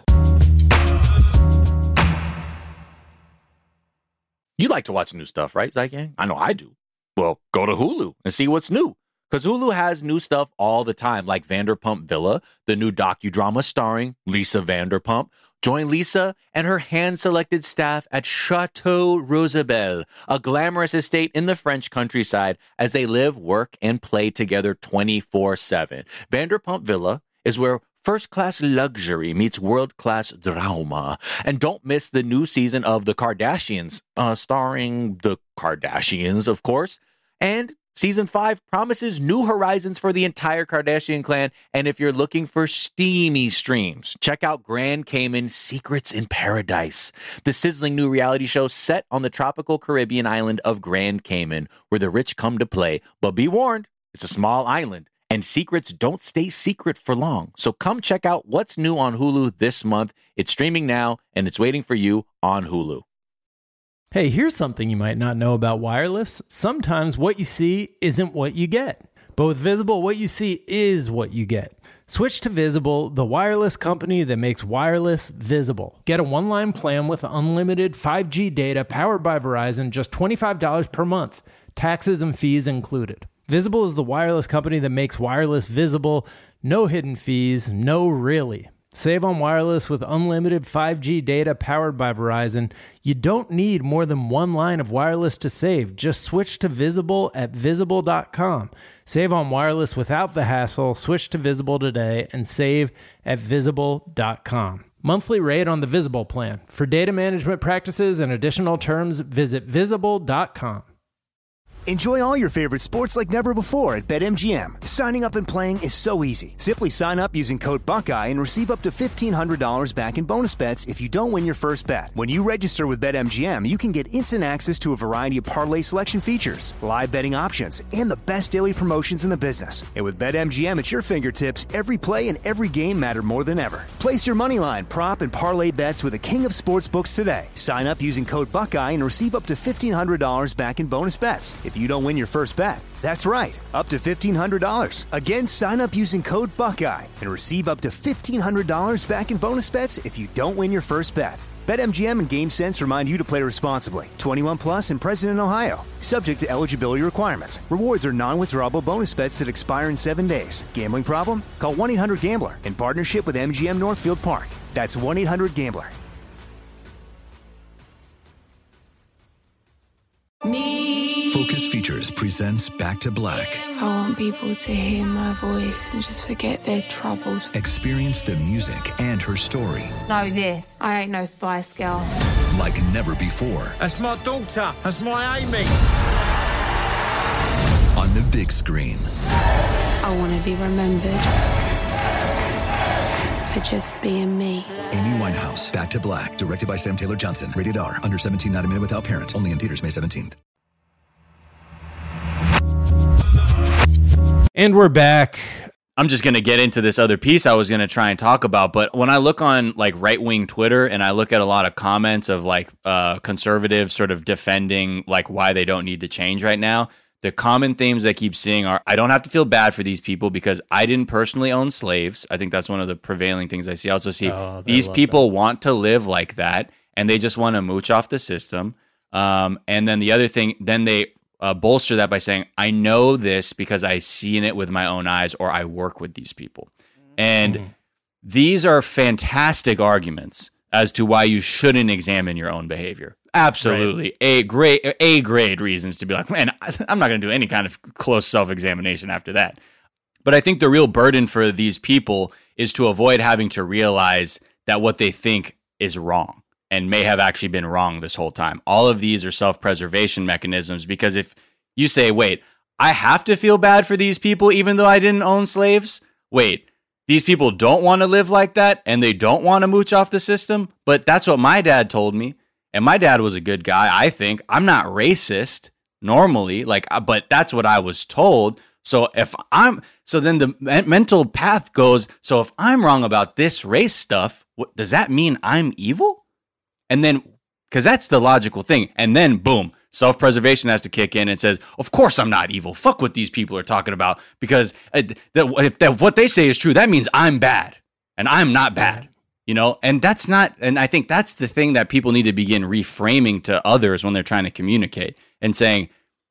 You like to watch new stuff, right, Zygang? I know I do. Well, go to Hulu and see what's new. Because Hulu has new stuff all the time, like Vanderpump Villa, the new docudrama starring Lisa Vanderpump. Join Lisa and her hand-selected staff at Chateau Rosabelle, a glamorous estate in the French countryside, as they live, work, and play together 24/7. Vanderpump Villa is where first-class luxury meets world-class drama. And don't miss the new season of The Kardashians, starring the Kardashians, of course. And Season 5 promises new horizons for the entire Kardashian clan. And if you're looking for steamy streams, check out Grand Cayman Secrets in Paradise, the sizzling new reality show set on the tropical Caribbean island of Grand Cayman, where the rich come to play. But be warned, it's a small island, and secrets don't stay secret for long. So come check out what's new on Hulu this month. It's streaming now, and it's waiting for you on Hulu. Hey, here's something you might not know about wireless. Sometimes what you see isn't what you get. But with Visible, what you see is what you get. Switch to Visible, the wireless company that makes wireless visible. Get a one-line plan with unlimited 5G data powered by Verizon, just $25 per month. Taxes and fees included. Visible is the wireless company that makes wireless visible. No hidden fees, no really. Save on wireless with unlimited 5G data powered by Verizon. You don't need more than one line of wireless to save. Just switch to Visible at Visible.com. Save on wireless without the hassle. Switch to Visible today and save at Visible.com. Monthly rate on the Visible plan. For data management practices and additional terms, visit Visible.com. Enjoy all your favorite sports like never before at BetMGM. Signing up and playing is so easy. Simply sign up using code Buckeye and receive up to $1,500 back in bonus bets if you don't win your first bet. When you register with BetMGM, you can get instant access to a variety of parlay selection features, live betting options, and the best daily promotions in the business. And with BetMGM at your fingertips, every play and every game matter more than ever. Place your moneyline, prop, and parlay bets with the king of sportsbooks today. Sign up using code Buckeye and receive up to $1,500 back in bonus bets if you don't win your first bet. That's right, up to $1,500. Again, sign up using code Buckeye and receive up to $1,500 back in bonus bets if you don't win your first bet. BetMGM and GameSense remind you to play responsibly. 21 plus and present in Ohio. Subject to eligibility requirements. Rewards are non-withdrawable bonus bets that expire in 7 days. Gambling problem? Call 1-800-GAMBLER in partnership with MGM Northfield Park. That's 1-800-GAMBLER. Focus Features presents Back to Black. I want people to hear my voice and just forget their troubles. Experience the music and her story. Know this, I ain't no Spice Girl. Like never before. That's my daughter. That's my Amy. On the big screen. I want to be remembered for just being me. Amy Winehouse, Back to Black, directed by Sam Taylor Johnson. Rated R, under 17, not admitted without parent. Only in theaters May 17th. And we're back. I'm just going to get into this other piece I was going to try and talk about. But when I look on like right-wing Twitter and I look at a lot of comments of like conservatives sort of defending like why they don't need to change right now, the common themes I keep seeing are, I don't have to feel bad for these people because I didn't personally own slaves. I think that's one of the prevailing things I see. I also see these people want to live like that and they just want to mooch off the system. And then the other thing, then they bolster that by saying, I know this because I've seen it with my own eyes or I work with these people. And these are fantastic arguments as to why you shouldn't examine your own behavior. Absolutely. Right. A grade reasons to be like, man, I'm not going to do any kind of close self-examination after that. But I think the real burden for these people is to avoid having to realize that what they think is wrong and may have actually been wrong this whole time. All of these are self-preservation mechanisms because if you say, wait, I have to feel bad for these people even though I didn't own slaves? Wait, these people don't want to live like that and they don't want to mooch off the system? But that's what my dad told me. And my dad was a good guy, I think. I'm not racist normally, but that's what I was told. So then the mental path goes, so if I'm wrong about this race stuff, does that mean I'm evil? And then, because that's the logical thing. And then, boom, self-preservation has to kick in and says, of course I'm not evil. Fuck what these people are talking about. Because if what they say is true, that means I'm bad. And I'm not bad. And that's not, and I think that's the thing that people need to begin reframing to others when they're trying to communicate and saying,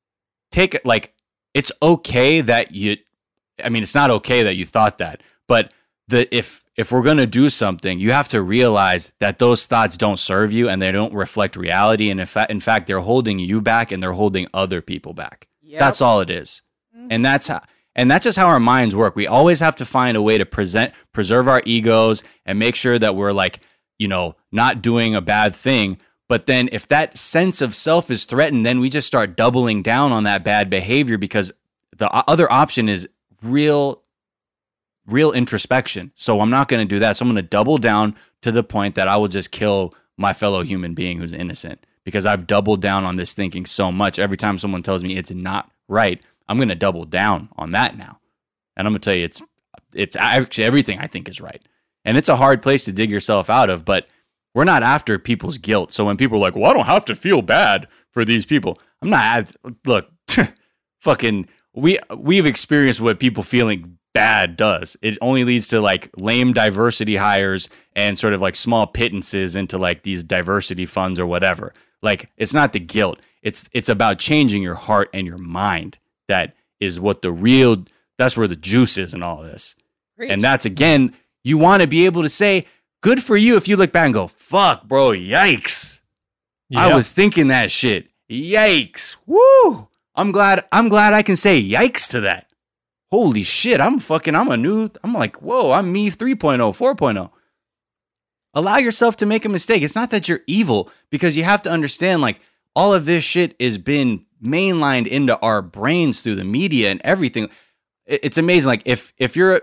it's okay that it's not okay that you thought that, but if we're going to do something, you have to realize that those thoughts don't serve you and they don't reflect reality. And in fact, they're holding you back and they're holding other people back. Yep. That's all it is. Mm-hmm. And that's just how our minds work. We always have to find a way to preserve our egos and make sure that we're not doing a bad thing. But then if that sense of self is threatened, then we just start doubling down on that bad behavior because the other option is real introspection. So I'm not going to do that. So I'm going to double down to the point that I will just kill my fellow human being who's innocent because I've doubled down on this thinking so much. Every time someone tells me it's not right, I'm going to double down on that now. And I'm going to tell you it's actually everything I think is right. And it's a hard place to dig yourself out of, but we're not after people's guilt. So when people are like, well, I don't have to feel bad for these people. I'm not, look, fucking, we've experienced what people feeling bad does. It only leads to like lame diversity hires and sort of like small pittances into like these diversity funds or whatever. Like, it's not the guilt. It's about changing your heart and your mind. That is what that's where the juice is in all of this. Preach. And that's, again, you want to be able to say, good for you if you look back and go, fuck, bro, yikes. Yep. I was thinking that shit. Yikes. Woo. I'm glad I can say yikes to that. Holy shit, I'm like, whoa, I'm me 3.0, 4.0. Allow yourself to make a mistake. It's not that you're evil, because you have to understand, like, all of this shit has been mainlined into our brains through the media and everything. It's amazing. Like, if you're,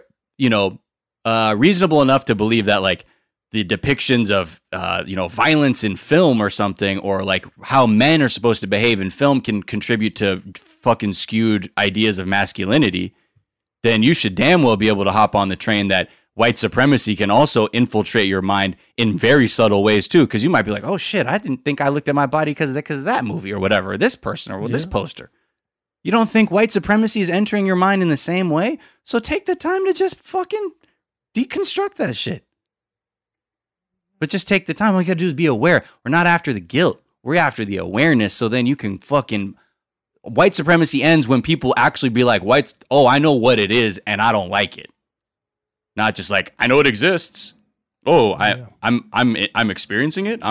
reasonable enough to believe that, like, the depictions of, violence in film or something, or like how men are supposed to behave in film can contribute to fucking skewed ideas of masculinity, then you should damn well be able to hop on the train that white supremacy can also infiltrate your mind in very subtle ways too. Because you might be like, oh shit, I didn't think I looked at my body because of that movie or whatever, or this person or this poster. You don't think white supremacy is entering your mind in the same way? So take the time to just fucking deconstruct that shit. But just take the time. All you gotta do is be aware. We're not after the guilt. We're after the awareness. So then you can fucking... White supremacy ends when people actually be like, I know what it is and I don't like it. Not just like, I know it exists. I'm experiencing it.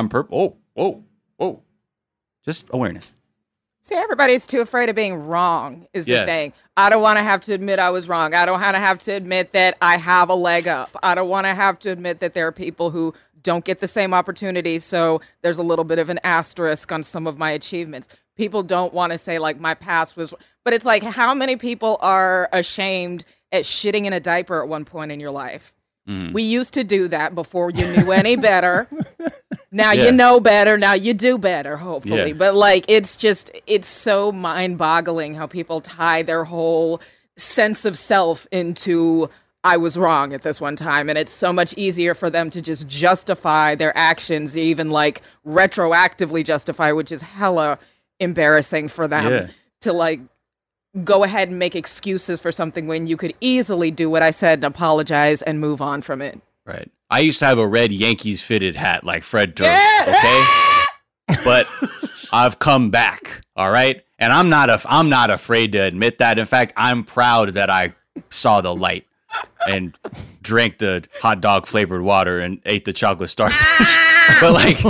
Just awareness. See, everybody's too afraid of being wrong is the thing. I don't want to have to admit I was wrong. I don't want to have to admit that I have a leg up. I don't want to have to admit that there are people who don't get the same opportunities, so there's a little bit of an asterisk on some of my achievements. People don't want to say, like, my past was... But it's like, how many people are ashamed at shitting in a diaper at one point in your life? Mm. We used to do that before you knew any better. Now you know better. Now you do better, hopefully. Yeah. But, like, it's so mind-boggling how people tie their whole sense of self into I was wrong at this one time, and it's so much easier for them to just justify their actions, even like retroactively justify, which is hella embarrassing for them to like go ahead and make excuses for something when you could easily do what I said and apologize and move on from it. Right. I used to have a red Yankees fitted hat like Fred Durst, okay? But I've come back, all right? And I'm not afraid to admit that. In fact, I'm proud that I saw the light and drank the hot dog flavored water and ate the chocolate starfish. But like,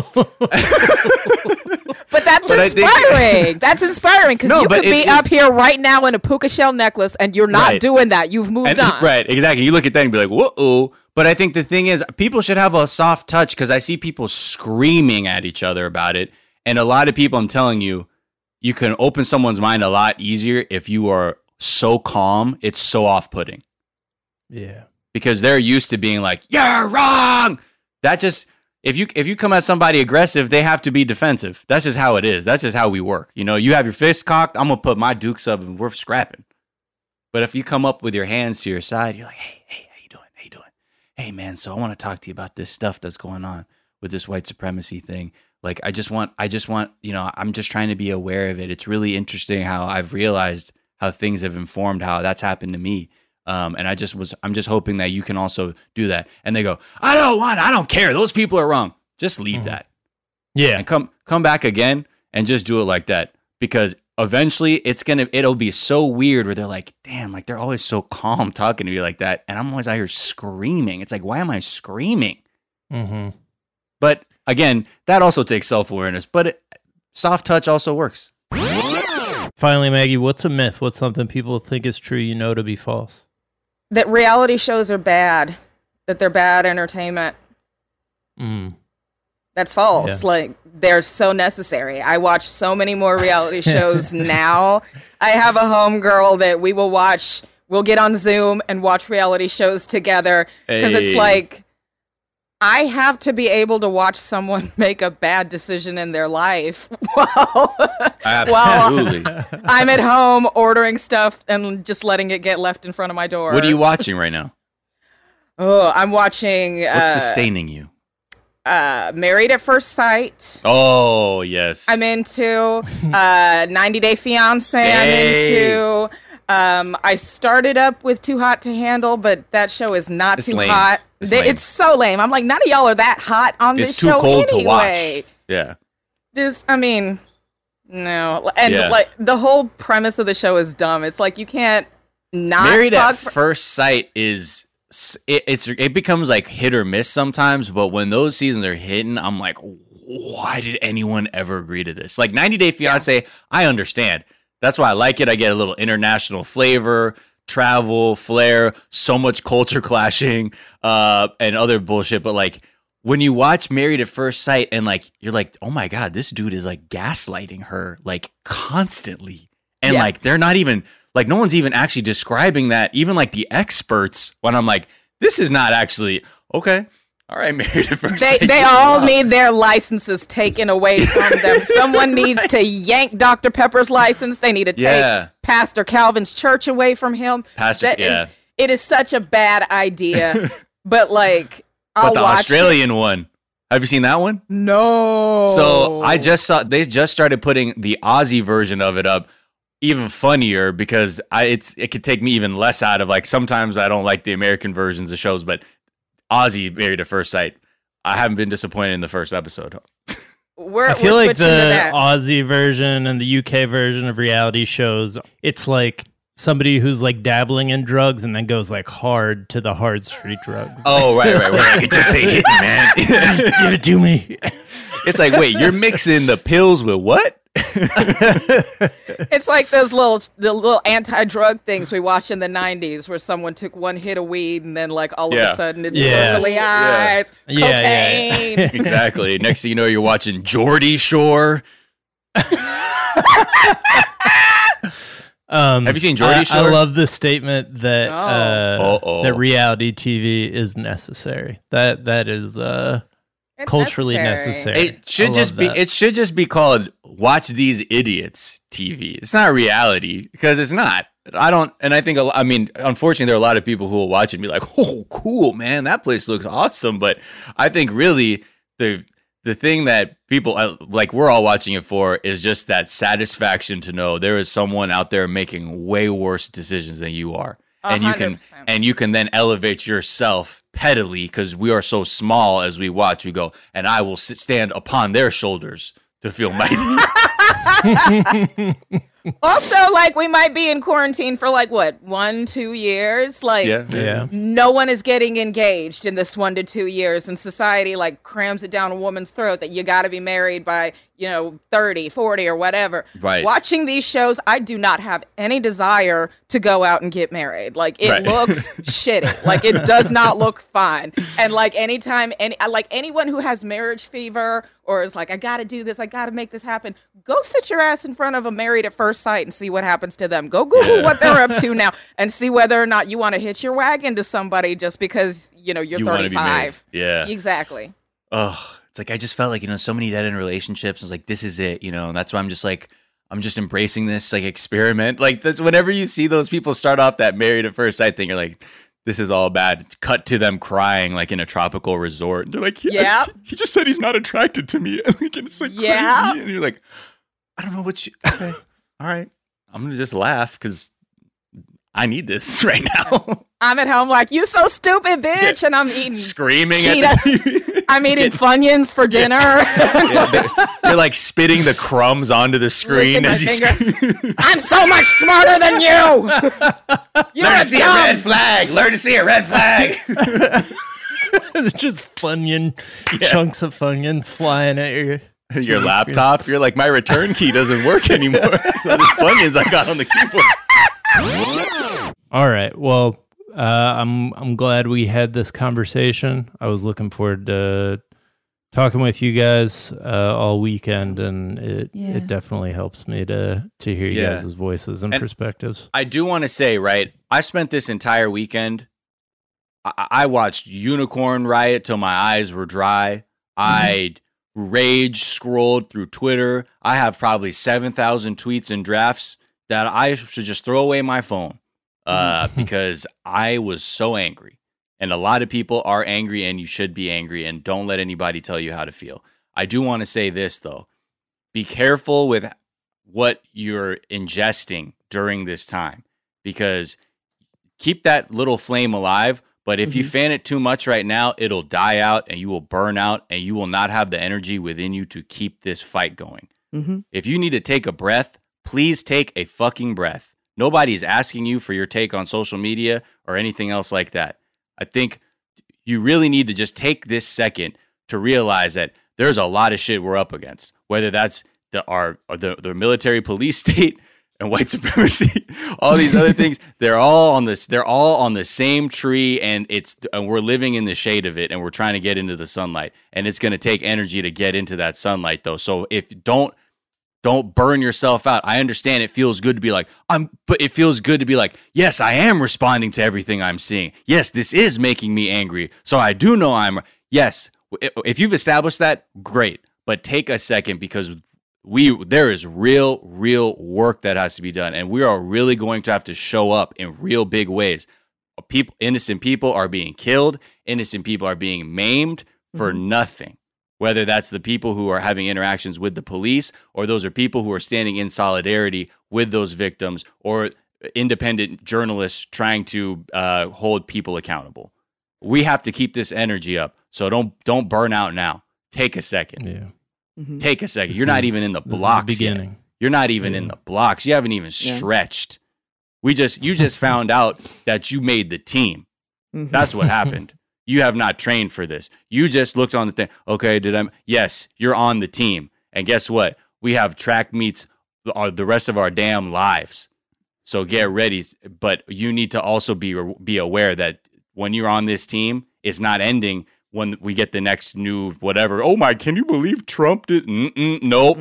but that's inspiring. That's inspiring because you could be up here right now in a puka shell necklace, and you're not doing that. You've moved on. Right, exactly. You look at that and be like, whoa. But I think the thing is, people should have a soft touch because I see people screaming at each other about it, and a lot of people, I'm telling you, you can open someone's mind a lot easier if you are so calm. It's so off-putting. Yeah. Because they're used to being like, you're wrong. That just, if you come at somebody aggressive, they have to be defensive. That's just how it is. That's just how we work. You know, you have your fist cocked, I'm going to put my dukes up and we're scrapping. But if you come up with your hands to your side, you're like, hey, how you doing? Hey, man, so I want to talk to you about this stuff that's going on with this white supremacy thing. Like, I just want, you know, I'm just trying to be aware of it. It's really interesting how I've realized how things have informed how that's happened to me. And I'm just hoping that you can also do that. And they go, I don't care. Those people are wrong. Just leave that. Yeah. And come back again and just do it like that. Because eventually it'll be so weird where they're like, damn, like they're always so calm talking to me like that. And I'm always out here screaming. It's like, why am I screaming? Mm-hmm. But again, that also takes self-awareness, but soft touch also works. Finally, Maggie, what's a myth? What's something people think is true you know to be false? That reality shows are bad, that they're bad entertainment. That's false. Yeah. Like, they're so necessary. I watch so many more reality shows now. I have a homegirl that we'll get on Zoom and watch reality shows together because it's like, I have to be able to watch someone make a bad decision in their life while I'm at home ordering stuff and just letting it get left in front of my door. What are you watching right now? Oh, I'm watching... What's sustaining you? Married at First Sight. Oh, yes. I'm into 90 Day Fiancé. Hey. I'm into... I started up with Too Hot to Handle, but that show is not too hot. It's so lame. I'm like, none of y'all are that hot on this show anyway. It's too cold to watch. Yeah. Just, I mean, no. And like the whole premise of the show is dumb. It's like you can't not Married at First Sight is it becomes like hit or miss sometimes, but when those seasons are hitting, I'm like, why did anyone ever agree to this? Like 90 Day Fiancé, I understand. That's why I like it. I get a little international flavor, travel, flair, so much culture clashing, and other bullshit. But like when you watch Married at First Sight and like you're like, oh my God, this dude is like gaslighting her like constantly. And like they're not even like no one's even actually describing that. Even like the experts, when I'm like, this is not actually okay. All right, Married at First Sight. They all need their licenses taken away from them. Someone needs to yank Dr. Pepper's license. They need to take Pastor Calvin's church away from him. It is such a bad idea. But like, I'll the watch Australian one. Have you seen that one? No. So I just saw they just started putting the Aussie version of it up. Even funnier because it could take me even less out of like sometimes I don't like the American versions of shows, but Aussie Married at First Sight. I haven't been disappointed in the first episode. I feel like the Aussie version and the UK version of reality shows, it's like somebody who's like dabbling in drugs and then goes like hard to the hard street drugs. Oh, right. Just say hit me, man. Just give it to me. It's like, wait, you're mixing the pills with what? It's like those little anti-drug things we watched in the 90s where someone took one hit of weed and then like all of a sudden it's circly eyes, cocaine. Exactly. Next thing you know, you're watching Geordie Shore. Have you seen Geordie Shore? I love the statement that that reality TV is necessary. That is culturally necessary. It should just be called Watch These Idiots TV. It's not reality because it's not. I think, I mean, unfortunately, there are a lot of people who will watch it and be like, oh, cool, man, that place looks awesome. But I think really the thing that people, like we're all watching it for is just that satisfaction to know there is someone out there making way worse decisions than you are. And 100%. you can then elevate yourself pettily because we are so small as we watch. We go, and I will stand upon their shoulders to feel mighty. Also, like, we might be in quarantine for like what, 1-2 years? Like, no one is getting engaged in this 1 to 2 years, and society like crams it down a woman's throat that you got to be married by 30, 40 or whatever. Right. Watching these shows, I do not have any desire to go out and get married. Like, it looks shitty. Like, it does not look fun. And like anytime anyone who has marriage fever or is like, I got to do this, I got to make this happen, go sit your ass in front of a Married at First Sight and see what happens to them. Go Google what they're up to now and see whether or not you want to hitch your wagon to somebody just because you're 35. Yeah, exactly. Oh, it's like I just felt like so many dead end relationships. I was like, this is it, and that's why I'm just embracing this like experiment. Like that's whenever you see those people start off that Married at First Sight thing, you're like, this is all bad. Cut to them crying like in a tropical resort. And they're like, yeah, he just said he's not attracted to me. And it's like crazy. And you're like, I don't know what you. Okay, all right, I'm gonna just laugh because I need this right now. I'm at home like, you so stupid, bitch, and I'm eating screaming at the TV. I'm eating Funyuns for dinner. You're like spitting the crumbs onto the screen as you scream. I'm so much smarter than you. Learn to see a red flag. Learn to see a red flag. It's just Funyun, chunks of Funyun flying at your laptop. You're like, my return key doesn't work anymore. So the Funyuns I got on the keyboard. All right. Well, I'm glad we had this conversation. I was looking forward to talking with you guys all weekend, and it definitely helps me to hear you guys' voices and perspectives. I do want to say, right, I spent this entire weekend, I watched Unicorn Riot till my eyes were dry. I rage scrolled through Twitter. I have probably 7,000 tweets and drafts that I should just throw away my phone. Because I was so angry, and a lot of people are angry, and you should be angry, and don't let anybody tell you how to feel. I do want to say this though, be careful with what you're ingesting during this time, because keep that little flame alive. But if you fan it too much right now, it'll die out and you will burn out and you will not have the energy within you to keep this fight going. If you need to take a breath, please take a fucking breath. Nobody's asking you for your take on social media or anything else like that. I think you really need to just take this second to realize that there's a lot of shit we're up against, whether that's the military police state and white supremacy, all these other things. They're all on the same tree, and we're living in the shade of it, and we're trying to get into the sunlight. And it's going to take energy to get into that sunlight, though. So don't burn yourself out. I understand it feels good to be like, but it feels good to be like, yes, I am responding to everything I'm seeing. Yes, this is making me angry. So I do know yes, if you've established that, great. But take a second, because there is real work that has to be done. And we are really going to have to show up in real big ways. Innocent people are being killed. Innocent people are being maimed for nothing. Whether that's the people who are having interactions with the police, or those are people who are standing in solidarity with those victims, or independent journalists trying to hold people accountable. We have to keep this energy up. So don't burn out now. Take a second. Yeah. Take a second. You're not even in the blocks yet. You're not even in the blocks. You haven't even stretched. You just found out that you made the team. That's what happened. You have not trained for this. You just looked on the thing. Okay, yes, you're on the team. And guess what? We have track meets the rest of our damn lives. So get ready. But you need to also be aware that when you're on this team, it's not ending when we get the next new whatever. Oh my, can you believe Trump did? Nope.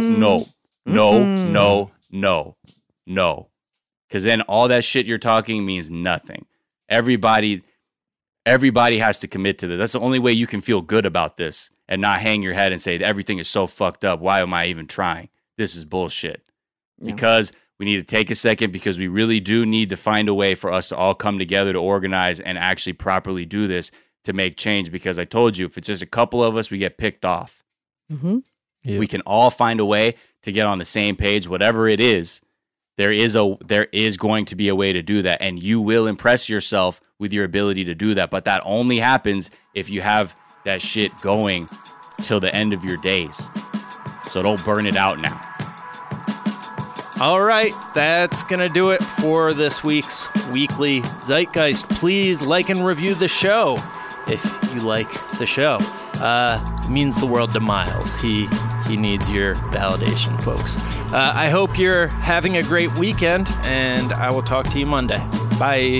Because then all that shit you're talking means nothing. Everybody has to commit to this. That's the only way you can feel good about this and not hang your head and say everything is so fucked up. Why am I even trying? This is bullshit. Yeah. Because We need to take a second because we really do need to find a way for us to all come together to organize and actually properly do this to make change. Because I told you, if it's just a couple of us, we get picked off. Mm-hmm. Yep. We can all find a way to get on the same page, whatever it is. There is going to be a way to do that, and you will impress yourself with your ability to do that. But that only happens if you have that shit going till the end of your days. So don't burn it out now. All right, that's going to do it for this week's Weekly Zeitgeist. Please like and review the show if you like the show. It means the world to Miles. He needs your validation, folks. I hope you're having a great weekend, and I will talk to you Monday. Bye.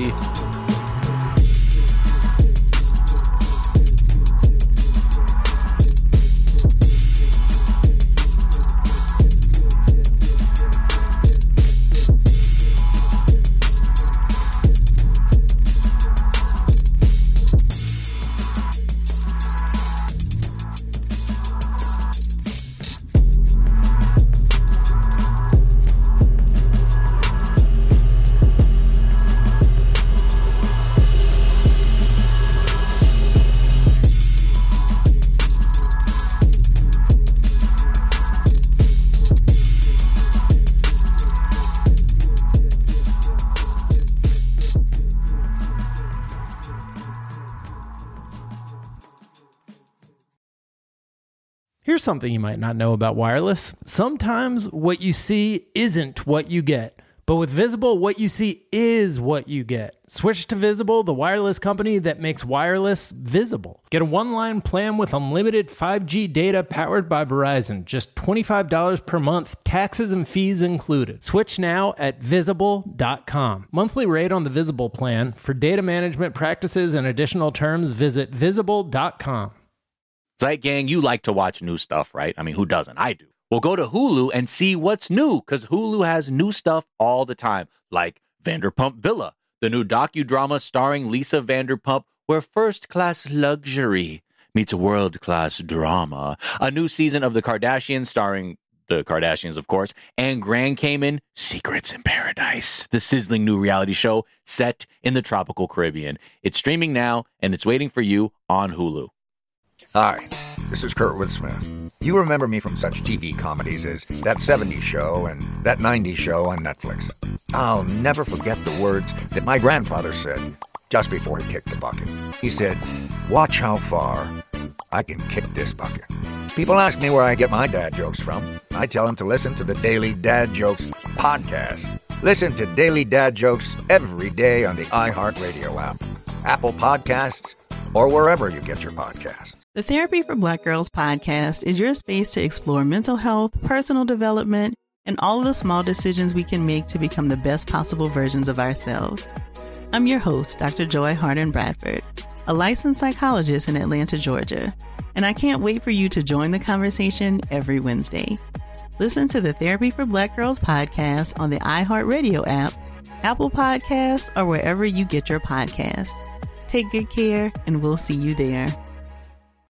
Here's something you might not know about wireless. Sometimes what you see isn't what you get. But with Visible, what you see is what you get. Switch to Visible, the wireless company that makes wireless visible. Get a one-line plan with unlimited 5G data powered by Verizon. Just $25 per month, taxes and fees included. Switch now at Visible.com. Monthly rate on the Visible plan. For data management practices and additional terms, visit Visible.com. Zeit Gang, you like to watch new stuff, right? I mean, who doesn't? I do. Well, go to Hulu and see what's new, because Hulu has new stuff all the time, like Vanderpump Villa, the new docudrama starring Lisa Vanderpump, where first-class luxury meets world-class drama. A new season of The Kardashians starring the Kardashians, of course, and Grand Cayman, Secrets in Paradise, the sizzling new reality show set in the tropical Caribbean. It's streaming now, and it's waiting for you on Hulu. Hi, this is Kurtwood Smith. You remember me from such TV comedies as That 70s Show and That 90s Show on Netflix. I'll never forget the words that my grandfather said just before he kicked the bucket. He said, "Watch how far I can kick this bucket." People ask me where I get my dad jokes from. I tell them to listen to the Daily Dad Jokes podcast. Listen to Daily Dad Jokes every day on the iHeartRadio app, Apple Podcasts, or wherever you get your podcasts. The Therapy for Black Girls podcast is your space to explore mental health, personal development, and all of the small decisions we can make to become the best possible versions of ourselves. I'm your host, Dr. Joy Harden Bradford, a licensed psychologist in Atlanta, Georgia, and I can't wait for you to join the conversation every Wednesday. Listen to the Therapy for Black Girls podcast on the iHeartRadio app, Apple Podcasts, or wherever you get your podcasts. Take good care, and we'll see you there.